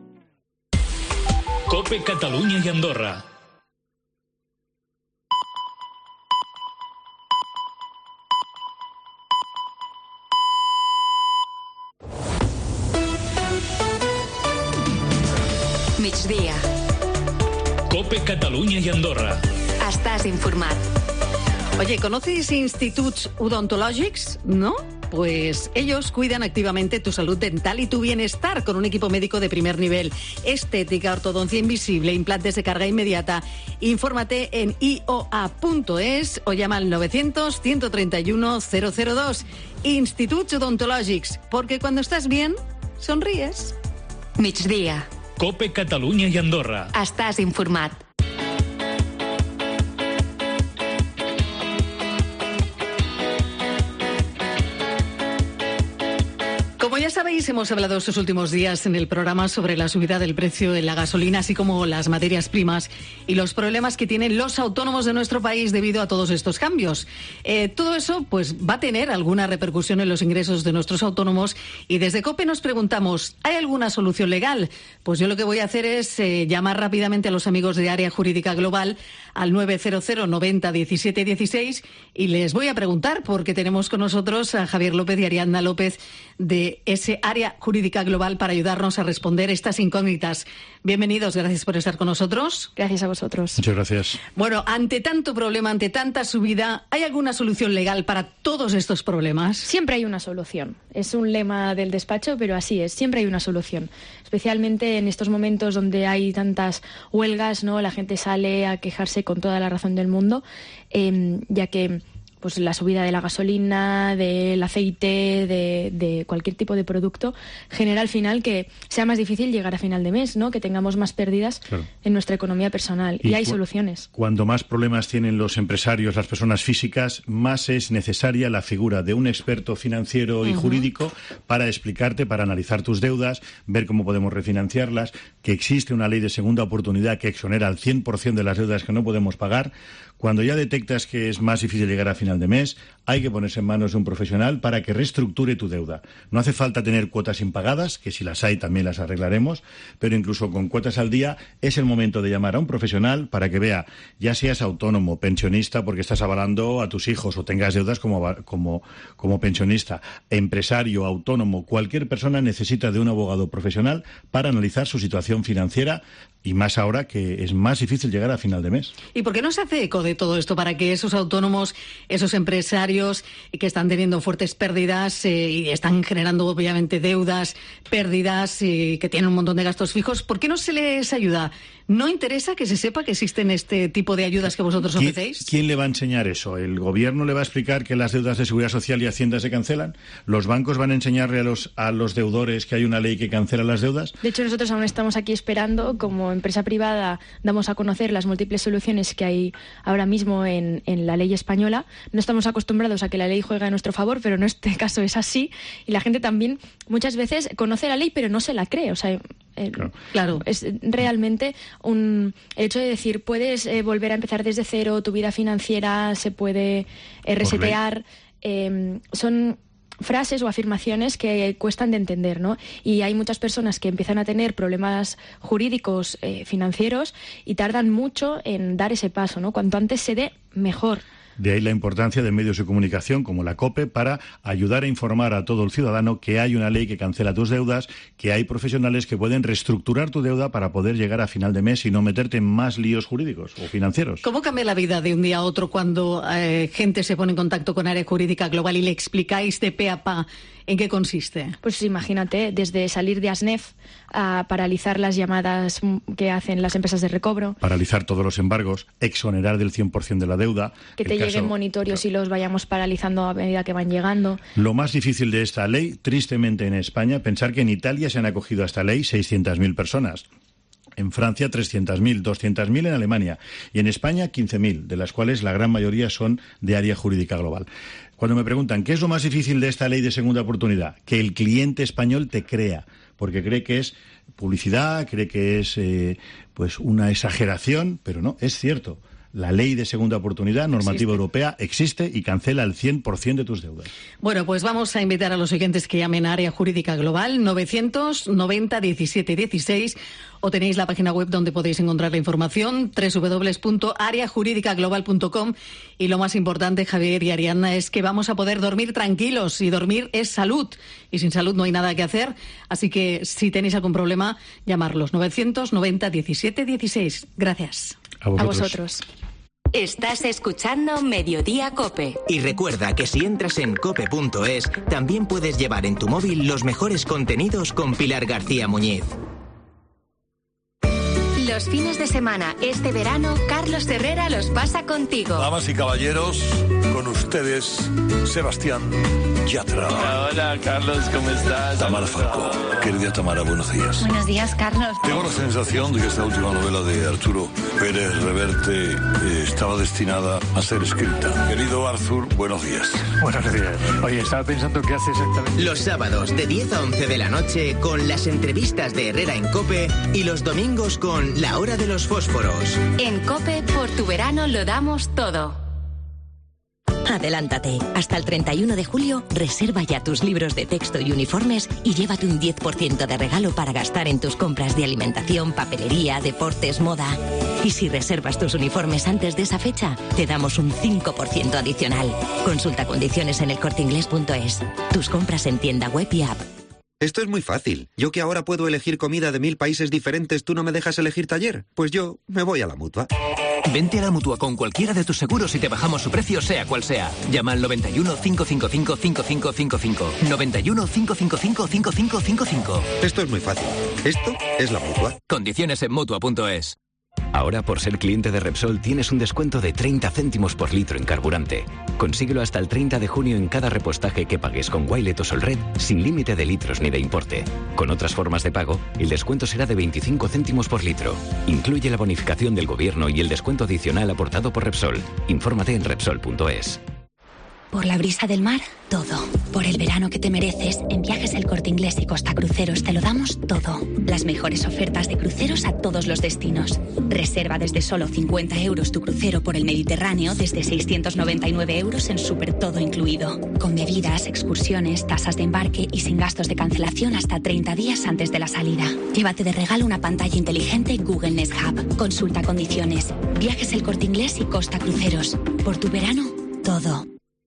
COPE Cataluña y Andorra. Migdia. COPE Cataluña y Andorra. Estàs informat. Oye, ¿conoces institutos odontológicos? ¿No? Pues ellos cuidan activamente tu salud dental y tu bienestar con un equipo médico de primer nivel. Estética, ortodoncia invisible, implantes de carga inmediata. Infórmate en i o a punto es o llama al novecientos, ciento treinta y uno, cero cero dos. Institutos odontològics, porque cuando estás bien, sonríes. Migdia. COPE Cataluña y Andorra. Estàs informat. Como ya sabéis, hemos hablado estos últimos días en el programa sobre la subida del precio de la gasolina, así como las materias primas y los problemas que tienen los autónomos de nuestro país debido a todos estos cambios. Eh, todo eso pues va a tener alguna repercusión en los ingresos de nuestros autónomos y desde COPE nos preguntamos, ¿hay alguna solución legal? Pues yo lo que voy a hacer es eh, llamar rápidamente a los amigos de Área Jurídica Global al nueve cero cero, noventa, diecisiete dieciséis y les voy a preguntar porque tenemos con nosotros a Javier López y Ariadna López de ese Área Jurídica Global para ayudarnos a responder estas incógnitas. Bienvenidos, gracias por estar con nosotros. Gracias a vosotros. Muchas gracias. Bueno, ante tanto problema, ante tanta subida, ¿hay alguna solución legal para todos estos problemas? Siempre hay una solución. Es un lema del despacho, pero así es, siempre hay una solución. Especialmente en estos momentos donde hay tantas huelgas, ¿no? La gente sale a quejarse con toda la razón del mundo, eh, ya que pues la subida de la gasolina, del aceite, de, de cualquier tipo de producto, genera al final que sea más difícil llegar a final de mes, ¿no? Que tengamos más pérdidas claro. en nuestra economía personal. Y, y hay cu- soluciones. Cuando más problemas tienen los empresarios, las personas físicas, más es necesaria la figura de un experto financiero y uh-huh. jurídico para explicarte, para analizar tus deudas, ver cómo podemos refinanciarlas, que existe una ley de segunda oportunidad que exonera al cien por ciento de las deudas que no podemos pagar. Cuando ya detectas que es más difícil llegar a final de mes, hay que ponerse en manos de un profesional para que reestructure tu deuda. No hace falta tener cuotas impagadas, que si las hay también las arreglaremos, pero incluso con cuotas al día es el momento de llamar a un profesional para que vea, ya seas autónomo, pensionista, porque estás avalando a tus hijos o tengas deudas como, como, como pensionista, empresario, autónomo, cualquier persona necesita de un abogado profesional para analizar su situación financiera y más ahora que es más difícil llegar a final de mes. ¿Y por qué no se hace eco de todo esto para que esos autónomos, esos empresarios que están teniendo fuertes pérdidas eh, y están generando obviamente deudas, pérdidas y eh, que tienen un montón de gastos fijos, ¿por qué no se les ayuda? ¿No interesa que se sepa que existen este tipo de ayudas que vosotros ofrecéis? ¿Quién le va a enseñar eso? ¿El gobierno le va a explicar que las deudas de Seguridad Social y Hacienda se cancelan? ¿Los bancos van a enseñarle a los, a los deudores que hay una ley que cancela las deudas? De hecho, nosotros aún estamos aquí esperando. Como empresa privada damos a conocer las múltiples soluciones que hay ahora mismo en, en la ley española. No estamos acostumbrados a que la ley juegue a nuestro favor, pero en este caso es así. Y la gente también muchas veces conoce la ley, pero no se la cree. O sea, Eh, claro. claro, es realmente un el hecho de decir puedes eh, volver a empezar desde cero, tu vida financiera se puede eh, resetear, eh, son frases o afirmaciones que cuestan de entender, ¿no? Y hay muchas personas que empiezan a tener problemas jurídicos, eh, financieros y tardan mucho en dar ese paso, ¿no? Cuanto antes se dé, mejor. De ahí la importancia de medios de comunicación como la COPE para ayudar a informar a todo el ciudadano que hay una ley que cancela tus deudas, que hay profesionales que pueden reestructurar tu deuda para poder llegar a final de mes y no meterte en más líos jurídicos o financieros. ¿Cómo cambia la vida de un día a otro cuando eh, gente se pone en contacto con Área Jurídica Global y le explicáis de pe a pa en qué consiste? Pues imagínate, desde salir de ASNEF a paralizar las llamadas que hacen las empresas de recobro. Paralizar todos los embargos, exonerar del cien por ciento de la deuda. Que te lleguen caso... monitorios y los vayamos paralizando a medida que van llegando. Lo más difícil de esta ley, tristemente en España, pensar que en Italia se han acogido a esta ley seiscientas mil personas. En Francia, trescientas mil, doscientas mil en Alemania y en España, quince mil, de las cuales la gran mayoría son de área jurídica global. Cuando me preguntan, ¿qué es lo más difícil de esta ley de segunda oportunidad? Que el cliente español te crea, porque cree que es publicidad, cree que es eh, pues una exageración, pero no, es cierto. La ley de segunda oportunidad, normativa existe. Europea, existe y cancela el cien por ciento de tus deudas. Bueno, pues vamos a invitar a los oyentes que llamen a Área Jurídica Global, novecientos noventa diecisiete dieciséis, o tenéis la página web donde podéis encontrar la información, doble u doble u doble u punto área jurídica global punto com. Y lo más importante, Javier y Ariadna, es que vamos a poder dormir tranquilos, y dormir es salud, y sin salud no hay nada que hacer. Así que si tenéis algún problema, llamarlos, novecientos noventa diecisiete dieciséis. Gracias. A vosotros. A vosotros. Estás escuchando Mediodía COPE. Y recuerda que si entras en cope punto es, también puedes llevar en tu móvil los mejores contenidos con Pilar García Muñiz. Los fines de semana, este verano, Carlos Herrera los pasa contigo. Damas y caballeros, con ustedes, Sebastián Yatra. Hola, Carlos, ¿cómo estás? Tamara Falcó. Querida Tamara, buenos días. Buenos días, Carlos. Tengo la sensación de que esta última novela de Arturo Pérez Reverte eh, estaba destinada a ser escrita. Querido Arthur, buenos días. Buenos días. Oye, estaba pensando qué hace exactamente. Los sábados de diez a once de la noche con las entrevistas de Herrera en COPE y los domingos con La Hora de los Fósforos. En COPE, por tu verano lo damos todo. Adelántate. Hasta el treinta y uno de julio, reserva ya tus libros de texto y uniformes y llévate un diez por ciento de regalo para gastar en tus compras de alimentación, papelería, deportes, moda. Y si reservas tus uniformes antes de esa fecha, te damos un cinco por ciento adicional. Consulta condiciones en el corte inglés punto es. Tus compras en tienda web y app. Esto es muy fácil. Yo que ahora puedo elegir comida de mil países diferentes, ¿tú no me dejas elegir taller? Pues yo me voy a la Mutua. Vente a la Mutua con cualquiera de tus seguros y te bajamos su precio, sea cual sea. Llama al noventa y uno, cinco cinco cinco, cinco cinco cinco cinco. noventa y uno, cinco cinco cinco, cinco cinco cinco cinco. Esto es muy fácil. Esto es la Mutua. Condiciones en Mutua punto es. Ahora, por ser cliente de Repsol, tienes un descuento de treinta céntimos por litro en carburante. Consíguelo hasta el treinta de junio en cada repostaje que pagues con Wilet o Solred, sin límite de litros ni de importe. Con otras formas de pago, el descuento será de veinticinco céntimos por litro. Incluye la bonificación del gobierno y el descuento adicional aportado por Repsol. Infórmate en Repsol punto es. Por la brisa del mar, todo. Por el verano que te mereces, en Viajes El Corte Inglés y Costa Cruceros te lo damos todo. Las mejores ofertas de cruceros a todos los destinos. Reserva desde solo cincuenta euros tu crucero por el Mediterráneo, desde seiscientos noventa y nueve euros en súper todo incluido. Con bebidas, excursiones, tasas de embarque y sin gastos de cancelación hasta treinta días antes de la salida. Llévate de regalo una pantalla inteligente Google Nest Hub. Consulta condiciones. Viajes El Corte Inglés y Costa Cruceros. Por tu verano, todo.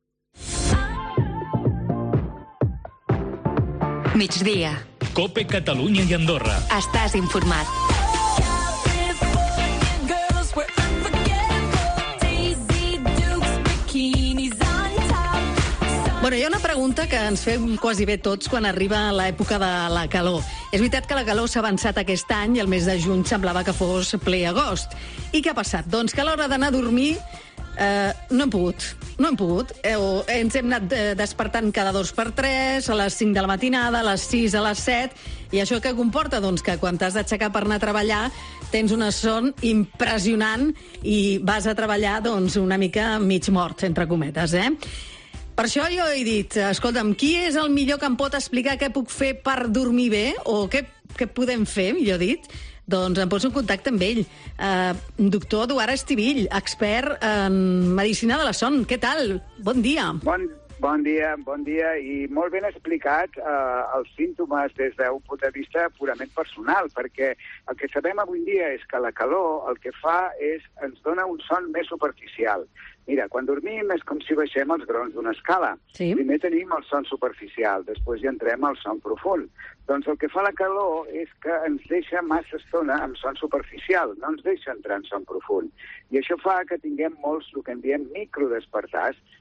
Migdia. COPE Catalunya i Andorra. Estàs informat. Bueno, hi ha una pregunta que ens fem quasi bé tots quan arriba l'època de la calor. És veritat que la calor s'ha avançat aquest any i el mes de juny semblava que fos ple agost. I què ha passat? Doncs que a l'hora d'anar a dormir eh, no hem pogut. No hem pogut. Eh, ens hem anat eh, despertant cada dos per tres, a les cinc de la matinada, a les sis, a les set, i això què comporta? Doncs que quan t'has d'aixecar per anar a treballar tens una son impressionant i vas a treballar doncs, una mica mig mort, entre cometes, eh? Per això jo he dit, escolta'm, qui és el millor que em pot explicar què puc fer per dormir bé? O què, què podem fer, millor dit? Doncs em poso en contacte amb ell. Uh, doctor Eduard Estivill, expert en medicina de la son. Què tal? Bon dia. Bon, bon dia, bon dia. I molt ben explicat uh, els símptomes des d'un punt de vista purament personal, perquè el que sabem avui dia és que la calor el que fa és ens dona un son més superficial. Mira, quan dormim és com si baixem els grons d'una escala. Sí. Primer tenim el son superficial, després ja entrem al son profund. Doncs el que fa la calor és que ens deixa massa estona amb son superficial, no ens deixa entrar en son profund. I això fa que tinguem molts, el que en diem, microdespertars,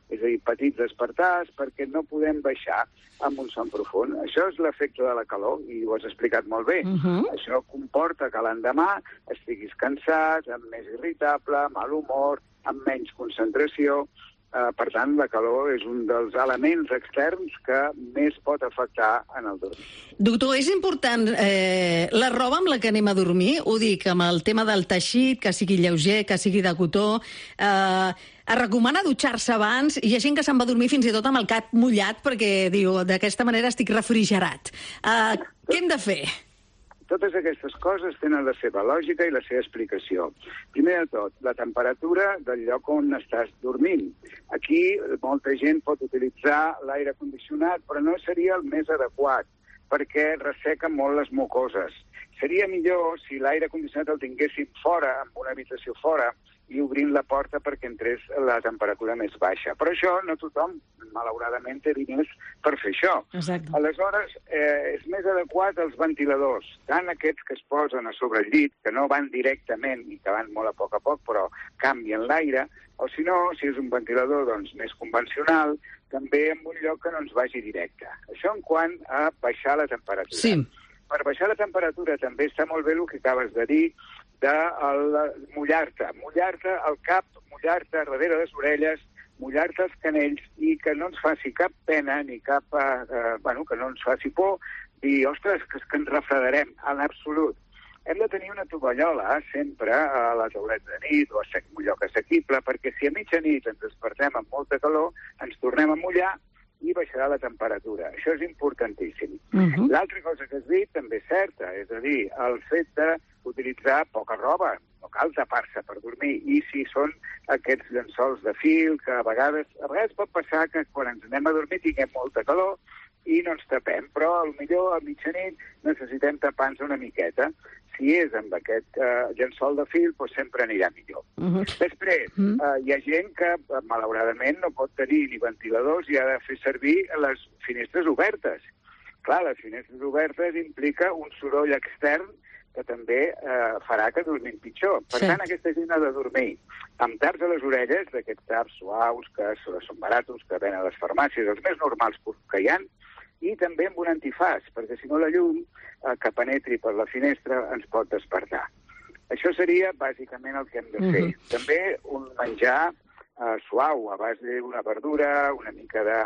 és a dir, petits despertars, perquè no podem baixar amb un son profund. Això és l'efecte de la calor, i ho has explicat molt bé. Uh-huh. Això comporta que l'endemà estiguis cansat, amb més irritable, mal humor, amb menys concentració. Uh, per tant, la calor és un dels elements externs que més pot afectar en el dormir. Doctor, és important eh, la roba amb la que anem a dormir? Ho dic, amb el tema del teixit, que sigui lleuger, que sigui de cotó. Eh, es recomana dutxar-se abans. Hi ha gent que se'n va dormir fins i tot amb el cap mullat perquè diu, d'aquesta manera estic refrigerat. Eh, què hem de fer? Totes aquestes coses tenen la seva lògica i la seva explicació. Primer de tot, la temperatura del lloc on estàs dormint. Aquí molta gent pot utilitzar l'aire condicionat, però no seria el més adequat, perquè resseca molt les mucoses. Seria millor si l'aire condicionat el tinguéssim fora, en una habitació fora, i obrint la porta perquè entrés la temperatura més baixa. Però això no tothom, malauradament, té diners per fer això. Exacte. Aleshores, eh, és més adequat els ventiladors, tant aquests que es posen a sobre el llit, que no van directament i que van molt a poc a poc, però canvien l'aire, o si no, si és un ventilador doncs, més convencional, també en un lloc que no ens vagi directe. Això en quant a baixar la temperatura. Sí. Per baixar la temperatura també està molt bé el que acabes de dir, de el, mullar-te, mullar-te el cap, mullar-te darrere les orelles, mullar-te els canells i que no ens faci cap pena ni cap, eh, bueno, que no ens faci por dir, ostres, que, que ens refredarem, en absolut. Hem de tenir una tovallola sempre a la tauleta de nit o a un lloc assequible, perquè si a mitjanit ens despertem amb molta calor, ens tornem a mullar i baixarà la temperatura. Això és importantíssim. Uh-huh. L'altra cosa que has dit també és certa, és a dir, el fet d'utilitzar poca roba, no cal tapar-se per dormir, i si són aquests llençols de fil, que a vegades, a vegades pot passar que quan ens anem a dormir tinguem molta calor i no ens tapem, però potser a mitjanit necessitem tapar-nos una miqueta. Si és amb aquest uh, llençol de fil, doncs sempre anirà millor. Uh-huh. Després, uh-huh. uh, hi ha gent que, uh, malauradament, no pot tenir ni ventiladors i ha de fer servir les finestres obertes. Clar, les finestres obertes implica un soroll extern que també eh, farà que dormim pitjor. Per sí. tant, aquesta gent ha de dormir amb taps a les orelles, d'aquests taps suaus, que són baratos, que venen a les farmàcies, els més normals que hi ha, i també amb un antifàs, perquè si no la llum eh, que penetri per la finestra ens pot despertar. Això seria bàsicament el que hem de fer. Uh-huh. També un menjar eh, suau, a base d'una verdura, una mica de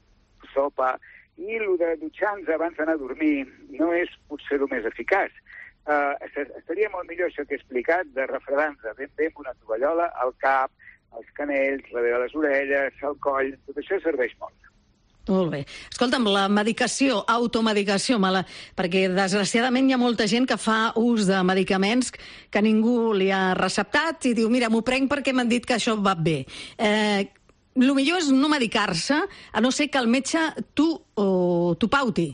sopa, i el de dutxar-nos abans d'anar a dormir no és potser el més eficaç. Uh, estaria molt millor això que he explicat, de refredar-nos ben bé amb una tovallola al cap, als canells, darrere les orelles, al coll, tot això serveix molt. Molt bé. Escolta'm, la medicació, automedicació, mala, perquè desgraciadament hi ha molta gent que fa ús de medicaments que ningú li ha receptat i diu, mira, m'ho prenc perquè m'han dit que això va bé. Eh, el millor és no medicar-se, a no ser que el metge tu o tu pauti.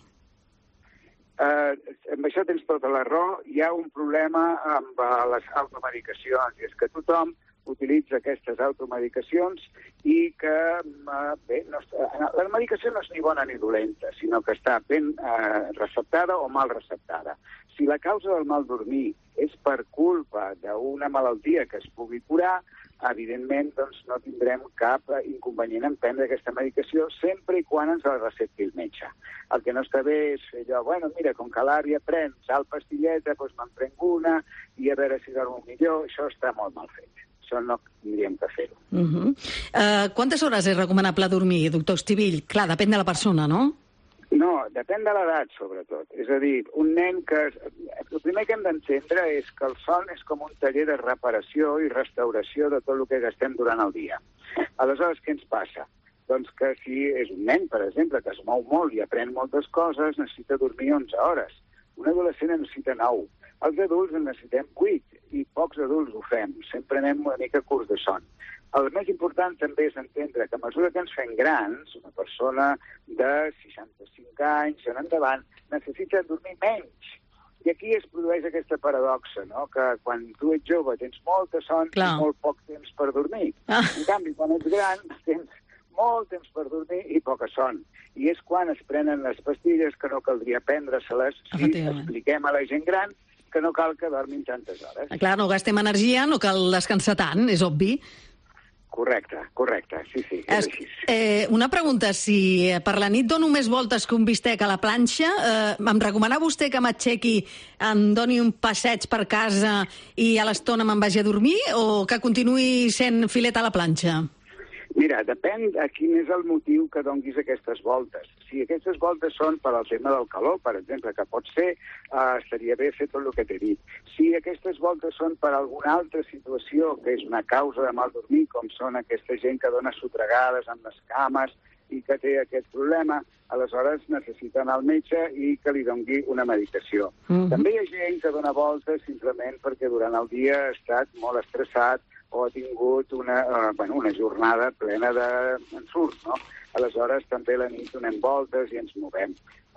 Uh, amb això tens tota la raó. Hi ha un problema amb uh, les automedicacions, i és que tothom utilitza aquestes automedicacions i que, uh, bé, no, uh, la medicació no és ni bona ni dolenta, sinó que està ben uh, receptada o mal receptada. Si la causa del mal dormir és per culpa d'una malaltia que es pugui curar, evidentment doncs, no tindrem cap inconvenient en prendre aquesta medicació sempre i quan ens la recepti el metge. El que no està bé és fer allò, bueno, mira, com que l'àvia pren sal pastilleta, doncs me'n prenc una i a veure si dormo millor. Això està molt mal fet. Això no tindríem que fer-ho. Uh-huh. uh, quantes hores és recomanable dormir, doctor Estivill? Clar, depèn de la persona, no? No, depèn de l'edat, sobretot. És a dir, un nen que... El primer que hem d'entendre és que el son és com un taller de reparació i restauració de tot el que gastem durant el dia. Aleshores, què ens passa? Doncs que si és un nen, per exemple, que es mou molt i aprèn moltes coses, necessita dormir onze hores. Un adolescent en necessita nou. Els adults en necessitem vuit, i pocs adults ho fem. Sempre anem una mica curts de son. El més important també és entendre que a mesura que ens fem grans, una persona de seixanta-cinc anys en endavant necessita dormir menys. I aquí es produeix aquesta paradoxa, no? Que quan tu ets jove tens molta son Clar. i molt poc temps per dormir. Ah. En canvi, quan ets gran tens molt temps per dormir i poca son. I és quan es prenen les pastilles que no caldria prendre-se-les si expliquem a la gent gran que no cal que dormin tantes hores. Clar, no gastem energia, no cal descansar tant, és obvi. Correcte, correcte, sí, sí, és així. Eh, una pregunta, si per la nit dono més voltes que un bistec a la planxa, eh, em recomana vostè que m'aixequi, em doni un passeig per casa i a l'estona me'n vagi a dormir, o que continuï sent filet a la planxa? Mira, depèn a quin és el motiu que donguis aquestes voltes. Si aquestes voltes són per al tema del calor, per exemple, que pot ser, eh, estaria bé fer tot el que t'he dit. Si aquestes voltes són per alguna altra situació, que és una causa de mal dormir, com són aquesta gent que dona sotregades amb les cames i que té aquest problema, aleshores necessita anar al metge i que li dongui una medicació. Mm-hmm. També hi ha gent que dona voltes simplement perquè durant el dia ha estat molt estressat o ha tingut una, uh, bueno, una jornada plena d'ensurts, no? Aleshores, també a la nit donem voltes i ens movem.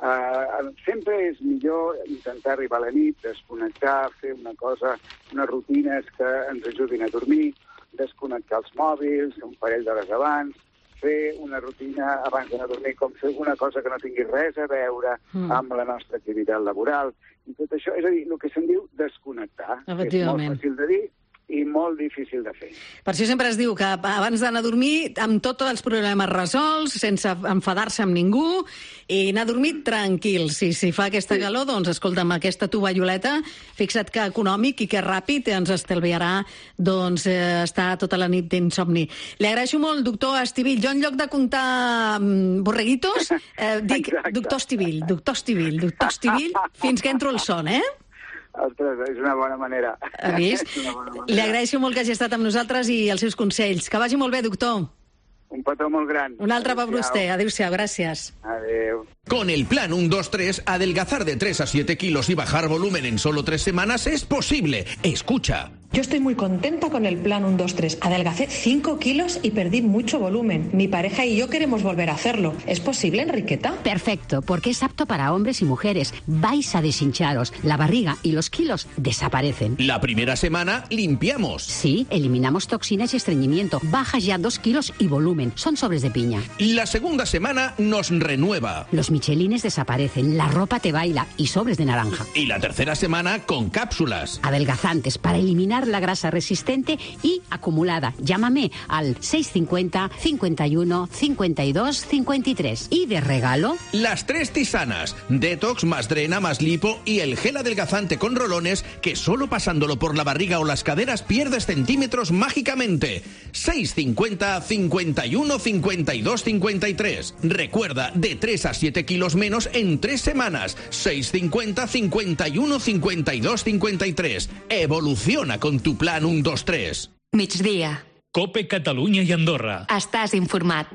Uh, sempre és millor intentar arribar a la nit, desconnectar, fer una cosa, unes rutines que ens ajudin a dormir, desconnectar els mòbils un parell d'hores abans, fer una rutina abans d'anar a dormir, com fer alguna cosa que no tingui res a veure mm. amb la nostra activitat laboral. I tot això, és a dir, el que se'n diu desconnectar. És molt fàcil de dir i molt difícil de fer. Per això sempre es diu que abans d'anar a dormir, amb tots els problemes resolts, sense enfadar-se amb ningú, i anar a dormir tranquil. Si, si fa aquesta calor, doncs, escolta'm, aquesta tovalloleta, fixa't que econòmic i que ràpid ens estalviarà doncs, eh, estar tota la nit d'insomni. Li agraeixo molt, doctor Estivill. Jo, en lloc de comptar mm, borreguitos, eh, dic doctor Estivill, doctor Estivill, doctor Estivill, fins que entro el son, eh? Ostres, és una bona manera. Ha vist? Li agraeixo molt que hagi estat amb nosaltres i els seus consells. Que vagi molt bé, doctor. Un petó molt gran. Un altre per vostè. Adéu-siau, gràcies. Adéu. Con el plan uno dos tres, adelgazar de tres a siete kilos y bajar volumen en solo tres semanas es posible. Escucha. Yo estoy muy contenta con el plan uno dos tres. Adelgacé cinco kilos y perdí mucho volumen. Mi pareja y yo queremos volver a hacerlo. ¿Es posible, Enriqueta? Perfecto, porque es apto para hombres y mujeres. Vais a deshincharos. La barriga y los kilos desaparecen. La primera semana limpiamos. Sí, eliminamos toxinas y estreñimiento. Bajas ya dos kilos y volumen. Son sobres de piña. La segunda semana nos renueva. Los michelines desaparecen. La ropa te baila y sobres de naranja. Y la tercera semana con cápsulas. Adelgazantes para eliminar la grasa resistente y acumulada. Llámame al seis cincuenta, cincuenta y uno, cincuenta y dos, cincuenta y tres. Y de regalo, las tres tisanas, detox más drena más lipo y el gel adelgazante con rolones que solo pasándolo por la barriga o las caderas pierdes centímetros mágicamente. seis cincuenta, cincuenta y uno, cincuenta y dos, cincuenta y tres. Recuerda, de tres a siete kilos menos en tres semanas. seis cincuenta, cincuenta y uno, cincuenta y dos, cincuenta y tres. Evoluciona con tu plan uno dos tres. Migdia. Cope Catalunya i Andorra. Estàs informat.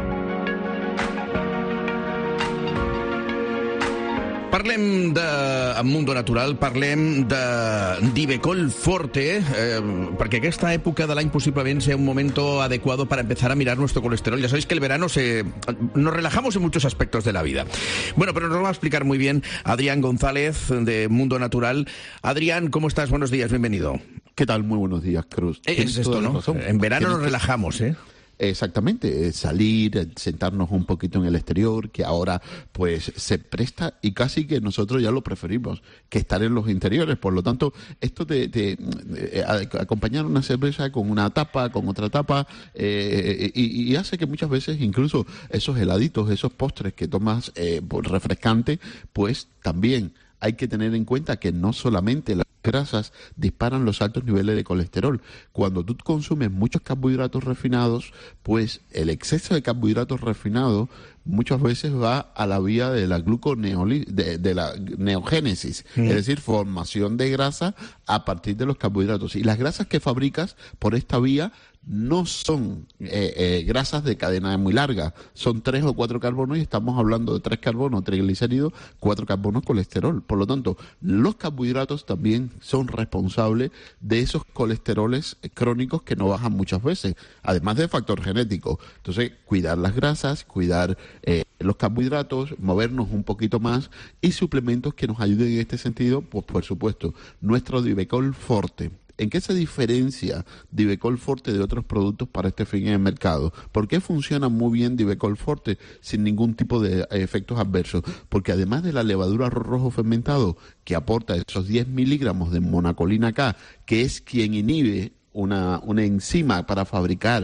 Parlem de en Mundo Natural, parlem de d'Ivecol Forte, eh, perquè aquesta època de l'any possiblement sea un momento adecuado para empezar a mirar nuestro colesterol. Ya sabéis que el verano se nos relajamos en muchos aspectos de la vida. Bueno, pero nos lo va a explicar muy bien Adrián González de Mundo Natural. Adrián, ¿cómo estás? Buenos días, bienvenido. ¿Qué tal? Muy buenos días, Cruz. Es esto, ¿no? En verano nos relajamos, ¿eh? Exactamente, salir, sentarnos un poquito en el exterior, que ahora pues se presta y casi que nosotros ya lo preferimos que estar en los interiores. Por lo tanto, esto de, de, de acompañar una cerveza con una tapa, con otra tapa, eh, y, y hace que muchas veces incluso esos heladitos, esos postres que tomas eh, refrescante, pues también hay que tener en cuenta que no solamente las grasas disparan los altos niveles de colesterol. Cuando tú consumes muchos carbohidratos refinados, pues el exceso de carbohidratos refinados muchas veces va a la vía de la gluconeoli de, de la neogénesis, mm. es decir, formación de grasa a partir de los carbohidratos. Y las grasas que fabricas por esta vía no son eh, eh, grasas de cadena muy larga, son tres o cuatro carbonos y estamos hablando de tres carbonos triglicéridos, cuatro carbonos colesterol. Por lo tanto, los carbohidratos también son responsables de esos colesteroles crónicos que no bajan muchas veces, además del factor genético. Entonces, cuidar las grasas, cuidar eh, los carbohidratos, movernos un poquito más y suplementos que nos ayuden en este sentido, pues por supuesto, nuestro Divecol Forte. ¿En qué se diferencia Divecol Forte de otros productos para este fin en el mercado? ¿Por qué funciona muy bien Divecol Forte sin ningún tipo de efectos adversos? Porque además de la levadura arroz rojo fermentado, que aporta esos diez miligramos de monacolina K, que es quien inhibe una, una enzima para fabricar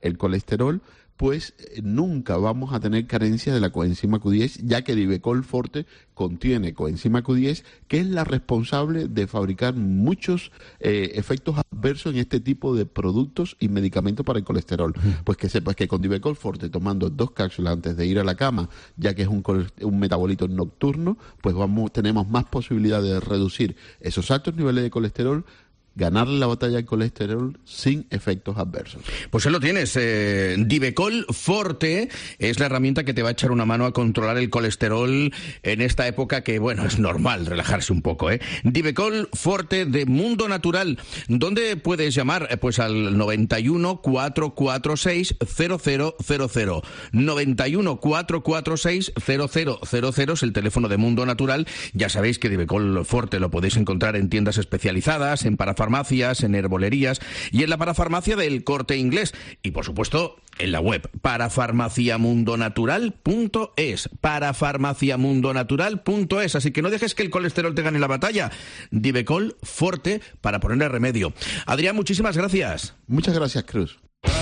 el colesterol, pues nunca vamos a tener carencia de la coenzima Q diez, ya que Divecol Forte contiene coenzima Q diez, que es la responsable de fabricar muchos eh, efectos adversos en este tipo de productos y medicamentos para el colesterol. Uh-huh. Pues que sepas que con Divecol Forte, tomando dos cápsulas antes de ir a la cama, ya que es un, un metabolito nocturno, pues vamos tenemos más posibilidad de reducir esos altos niveles de colesterol, ganarle la batalla al colesterol sin efectos adversos. Pues ahí lo tienes. Eh, Divecol Forte es la herramienta que te va a echar una mano a controlar el colesterol en esta época que, bueno, es normal relajarse un poco, ¿eh? Divecol Forte de Mundo Natural. ¿Dónde puedes llamar? Eh, pues al noventa y uno, cuatrocientos cuarenta y seis, cero cero cero cero. noventa y uno, cuatrocientos cuarenta y seis, cero cero cero cero es el teléfono de Mundo Natural. Ya sabéis que Divecol Forte lo podéis encontrar en tiendas especializadas, en parafarmacias, farmacias, en herbolerías y en la parafarmacia del Corte Inglés. Y, por supuesto, en la web parafarmaciamundonatural punto es. parafarmaciamundonatural punto es. Así que no dejes que el colesterol te gane la batalla. Divecol Forte para ponerle remedio. Adrián, muchísimas gracias. Muchas gracias, Cruz.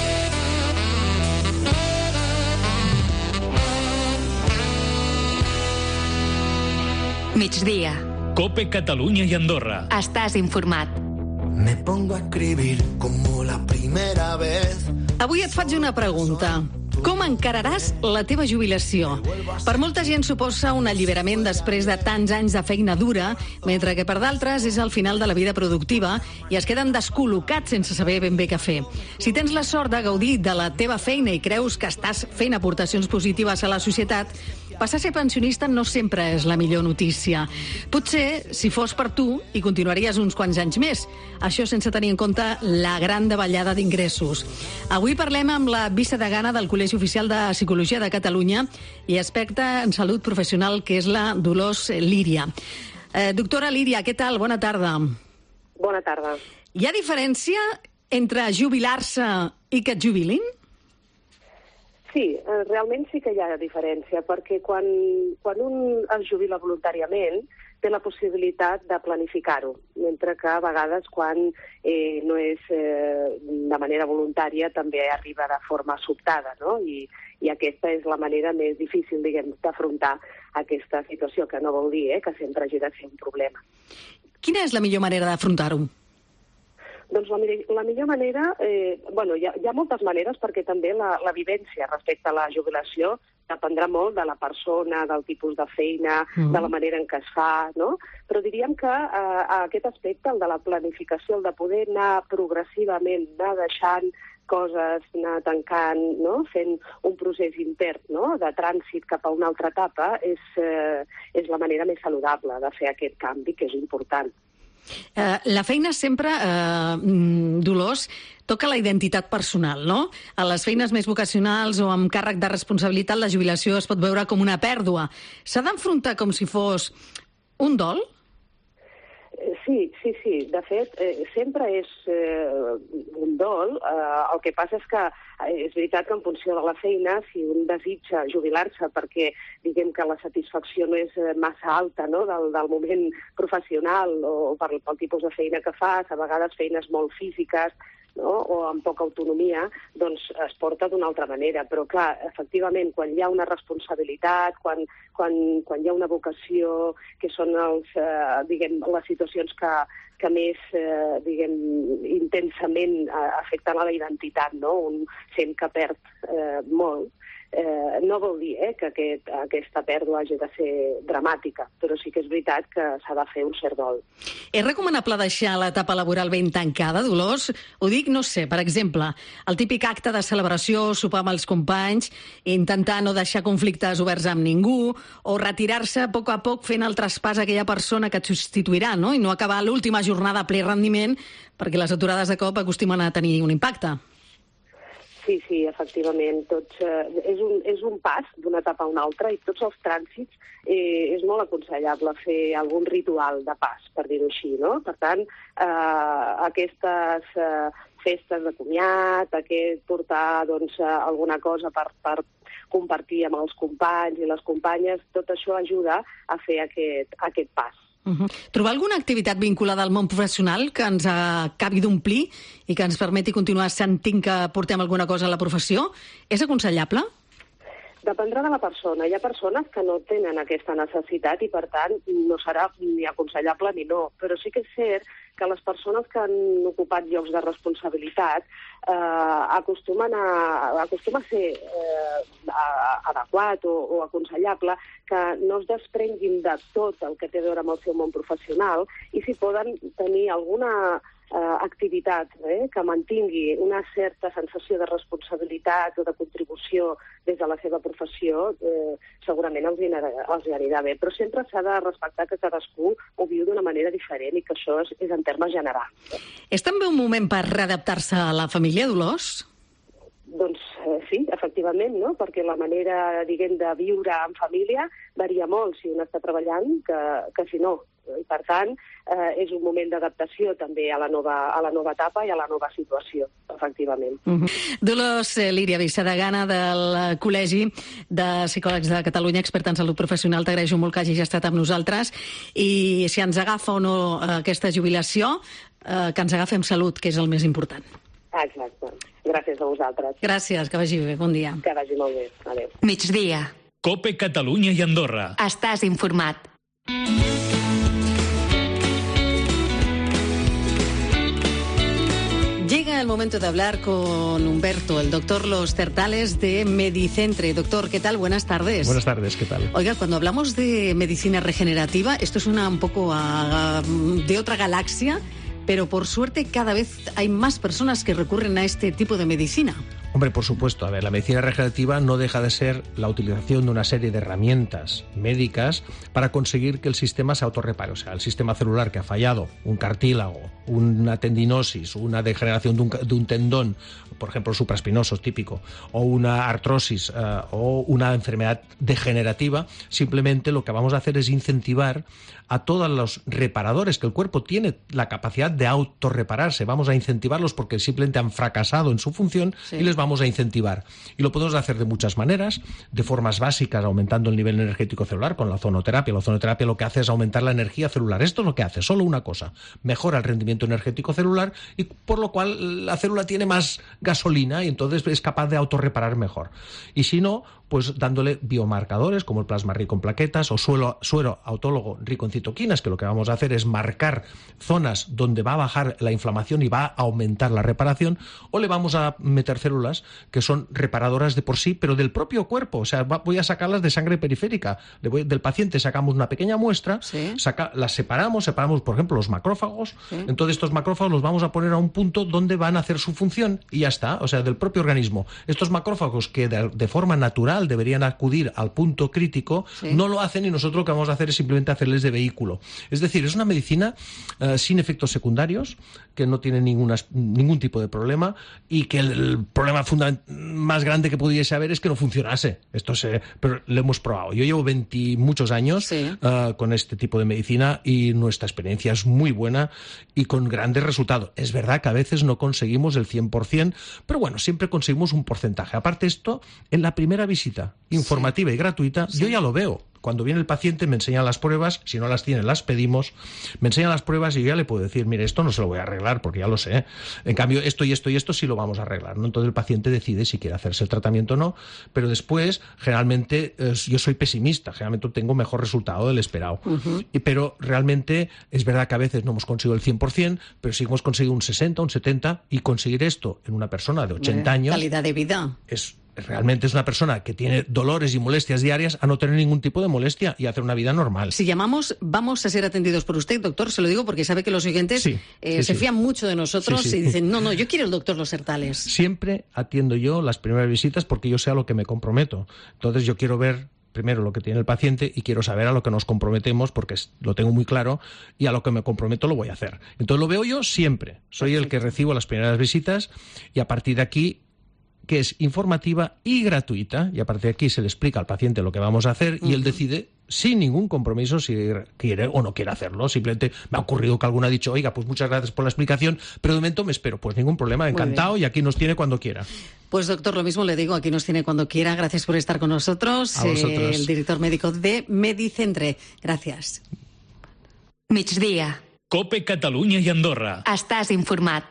Migdia. Cope Catalunya i Andorra. Estàs informat. Me pongo a escribir como la primera vez. Avui et faig una pregunta. Com encararàs la teva jubilació? Per molta gent suposa un alliberament després de tants anys de feina dura, mentre que per d'altres és el final de la vida productiva i es queden descol·locats sense saber ben bé què fer. Si tens la sort de gaudir de la teva feina i creus que estàs fent aportacions positives a la societat, passar a ser pensionista no sempre és la millor notícia. Potser, si fos per tu, hi continuaries uns quants anys més. Això sense tenir en compte la gran davallada d'ingressos. Avui parlem amb la vicedegana del Col·legi Oficial de Psicologia de Catalunya i experta en salut professional, que és la Dolors Líria. Eh, doctora Líria, què tal? Bona tarda. Bona tarda. Hi ha diferència entre jubilar-se i que et jubilin? Sí, realment sí que hi ha diferència, perquè quan, quan un es jubila voluntàriament té la possibilitat de planificar-ho, mentre que a vegades quan eh, no és eh, de manera voluntària també arriba de forma sobtada, no? I, i aquesta és la manera més difícil, diguem, d'afrontar aquesta situació, que no vol dir eh, que sempre hagi de ser un problema. Quina és la millor manera d'afrontar-ho? Doncs la, la millor manera, eh, bueno, hi ha, hi ha moltes maneres, perquè també la, la vivència respecte a la jubilació dependrà molt de la persona, del tipus de feina, mm. de la manera en què es fa, no? Però diríem que eh, aquest aspecte, el de la planificació, el de poder anar progressivament, anar deixant coses, anar tancant, no? Fent un procés intern, no? De trànsit cap a una altra etapa, és, eh, és la manera més saludable de fer aquest canvi, que és important. Uh, la feina sempre, uh, Dolors, toca la identitat personal, no? A les feines més vocacionals o amb càrrec de responsabilitat, la jubilació es pot veure com una pèrdua. S'ha d'enfrontar com si fos un dol? Sí, sí, sí. De fet, eh, sempre és eh, un dol. Eh, el que passa és que eh, és veritat que en funció de la feina, si un desitja jubilar-se perquè diguem que la satisfacció no és massa alta, no?, del, del moment professional o per, pel tipus de feina que fas, a vegades feines molt físiques, no?, o amb poca autonomia, doncs es porta d'una altra manera. Però, clar, efectivament, quan hi ha una responsabilitat, quan, quan, quan hi ha una vocació, que són els, eh, diguem, les situacions que, que més, eh, diguem, intensament eh, afecten a la identitat, no?, un sent que perd eh, molt, Eh, no vol dir eh, que aquest, aquesta pèrdua hagi de ser dramàtica, però sí que és veritat que s'ha de fer un cert dol. És recomanable deixar l'etapa laboral ben tancada, Dolors? Ho dic, no sé, per exemple, el típic acte de celebració, sopar amb els companys, intentar no deixar conflictes oberts amb ningú, o retirar-se a poc a poc fent el traspàs a aquella persona que et substituirà, no?, i no acabar l'última jornada a ple rendiment, perquè les aturades de cop acostumen a tenir un impacte. Sí, sí, efectivament. Tots, eh, és, un, és un pas d'una etapa a una altra i tots els trànsits eh, és molt aconsellable fer algun ritual de pas, per dir-ho així, no? Per tant, eh, aquestes eh, festes de comiat, aquest portar doncs, alguna cosa per, per compartir amb els companys i les companyes, tot això ajuda a fer aquest, aquest pas. Uh-huh. Trobar alguna activitat vinculada al món professional que ens acabi d'omplir i que ens permeti continuar sentint que portem alguna cosa a la professió és aconsellable? Dependrà de la persona. Hi ha persones que no tenen aquesta necessitat i, per tant, no serà ni aconsellable ni no. Però sí que és cert que les persones que han ocupat llocs de responsabilitat eh, acostumen a, acostuma a ser eh, adequat o, o aconsellable que no es desprenguin de tot el que té a veure amb el seu món professional i si poden tenir alguna eh, activitat eh, que mantingui una certa sensació de responsabilitat o de contribució des de la seva professió, eh, segurament els, els anirà bé. Però sempre s'ha de respectar que cadascú ho viu d'una manera diferent i que això és, és en termes generals. És també un moment per readaptar-se a la família, Dolors? Doncs eh, sí, efectivament, no? Perquè la manera, diguem, de viure en família varia molt si un està treballant que, que si no. I, per tant, eh, és un moment d'adaptació també a la, nova, a la nova etapa i a la nova situació, efectivament. Uh-huh. Dolors Líria Vicedegana del Col·legi de Psicòlegs de Catalunya, experta en salut professional, t'agraeixo molt que hagis estat amb nosaltres i si ens agafa o no aquesta jubilació, eh, que ens agafi amb salut, que és el més important. Exacte. Gràcies a vosaltres. Gràcies, que vagi bé. Bon dia. Que vagi molt bé. Adéu. Migdia. COPE Catalunya i Andorra. Estàs informat. Llega el momento de hablar con Humberto, el doctor Los Certales de Medicentre. Doctor, ¿qué tal? Buenas tardes. Buenas tardes, ¿qué tal? Oiga, cuando hablamos de medicina regenerativa, esto suena un poco a, a, de otra galaxia, pero por suerte cada vez hay más personas que recurren a este tipo de medicina. Hombre, por supuesto. A ver, la medicina regenerativa no deja de ser la utilización de una serie de herramientas médicas para conseguir que el sistema se autorrepare. O sea, el sistema celular que ha fallado, un cartílago, una tendinosis, una degeneración de un, de un tendón, por ejemplo, supraespinoso típico, o una artrosis uh, o una enfermedad degenerativa, simplemente lo que vamos a hacer es incentivar a todos los reparadores, que el cuerpo tiene la capacidad de autorrepararse. Vamos a incentivarlos porque simplemente han fracasado en su función, sí, y les vamos a incentivar. Y lo podemos hacer de muchas maneras, de formas básicas, aumentando el nivel energético celular con la ozonoterapia. La ozonoterapia lo que hace es aumentar la energía celular. Esto es lo que hace, solo una cosa. Mejora el rendimiento energético celular y por lo cual la célula tiene más gasolina y entonces es capaz de autorreparar mejor. Y si no, pues dándole biomarcadores como el plasma rico en plaquetas o suelo, suero autólogo rico en citoquinas, que lo que vamos a hacer es marcar zonas donde va a bajar la inflamación y va a aumentar la reparación, o le vamos a meter células que son reparadoras de por sí, pero del propio cuerpo. O sea, va, voy a sacarlas de sangre periférica. Le voy, del paciente sacamos una pequeña muestra, sí, saca, las separamos, separamos, por ejemplo, los macrófagos. Sí. Entonces estos macrófagos los vamos a poner a un punto donde van a hacer su función y ya está. O sea, del propio organismo. Estos macrófagos que de, de forma natural deberían acudir al punto crítico, sí, no lo hacen y nosotros lo que vamos a hacer es simplemente hacerles de vehículo. Es decir, es una medicina uh, sin efectos secundarios, que no tiene ninguna, ningún tipo de problema y que el, el problema más grande que pudiese haber es que no funcionase. Esto se, pero lo hemos probado. Yo llevo veinte muchos años, sí, uh, con este tipo de medicina y nuestra experiencia es muy buena y con grandes resultados. Es verdad que a veces no conseguimos el cien por ciento, pero bueno, siempre conseguimos un porcentaje. Aparte esto, en la primera visita informativa, sí, y gratuita, sí, yo ya lo veo. Cuando viene el paciente me enseñan las pruebas, si no las tiene las pedimos, me enseñan las pruebas y yo ya le puedo decir, mire, esto no se lo voy a arreglar porque ya lo sé. En cambio, esto y esto y esto sí lo vamos a arreglar, ¿no? Entonces el paciente decide si quiere hacerse el tratamiento o no, pero después, generalmente, eh, yo soy pesimista, generalmente tengo mejor resultado del esperado. Uh-huh. Y, pero realmente es verdad que a veces no hemos conseguido el cien por ciento, pero sí hemos conseguido un sesenta, un setenta, y conseguir esto en una persona de ochenta años... Calidad de vida. Es... Realmente es una persona que tiene dolores y molestias diarias a no tener ningún tipo de molestia y hacer una vida normal. Si llamamos, vamos a ser atendidos por usted, doctor. Se lo digo porque sabe que los oyentes sí, eh, sí, se sí. fían mucho de nosotros, sí, sí, y dicen, no, no, yo quiero el doctor Los Certales. Siempre atiendo yo las primeras visitas porque yo sé a lo que me comprometo. Entonces yo quiero ver primero lo que tiene el paciente y quiero saber a lo que nos comprometemos porque lo tengo muy claro y a lo que me comprometo lo voy a hacer. Entonces lo veo yo siempre. Soy el que recibo las primeras visitas y a partir de aquí, que es informativa y gratuita, y a partir de aquí se le explica al paciente lo que vamos a hacer y uh-huh. él decide sin ningún compromiso si quiere o no quiere hacerlo. Simplemente me ha ocurrido que alguno ha dicho, oiga, pues muchas gracias por la explicación, pero de momento me espero. Pues ningún problema, encantado, y aquí nos tiene cuando quiera. Pues doctor, lo mismo le digo, aquí nos tiene cuando quiera. Gracias por estar con nosotros. A vosotros. Eh, el director médico de Medicentre. Gracias. Migdia. Cope Catalunya i Andorra. Estàs informat.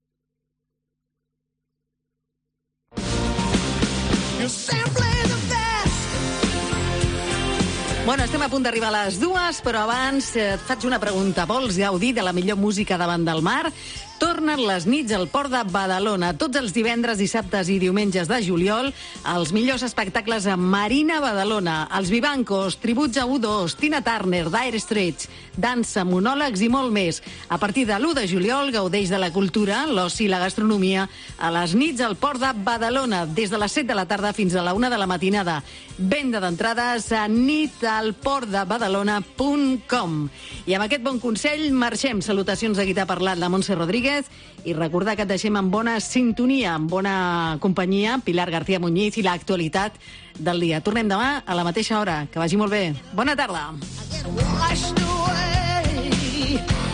Bueno, estem a punt d'arribar a les dues, però abans et faig una pregunta. Vols gaudir de la millor música davant del mar? Tornen les nits al Port de Badalona. Tots els divendres, dissabtes i diumenges de juliol, els millors espectacles a Marina Badalona. Els Vivancos, tributs a U dos, Tina Turner, Dire Straits, dansa, monòlegs i molt més. A partir de l'u de juliol gaudeix de la cultura, l'oci i la gastronomia a les nits al Port de Badalona, des de les set de la tarda fins a la una de la matinada. Venda d'entrades a nitalportdebadalona punt com. I amb aquest bon consell marxem. Salutacions de Guitar Parlat, la Montse Rodríguez, i recordar que et deixem en bona sintonia, en bona companyia, Pilar García Muñiz i l'actualitat del dia. Tornem demà a la mateixa hora. Que vagi molt bé. Bona tarda.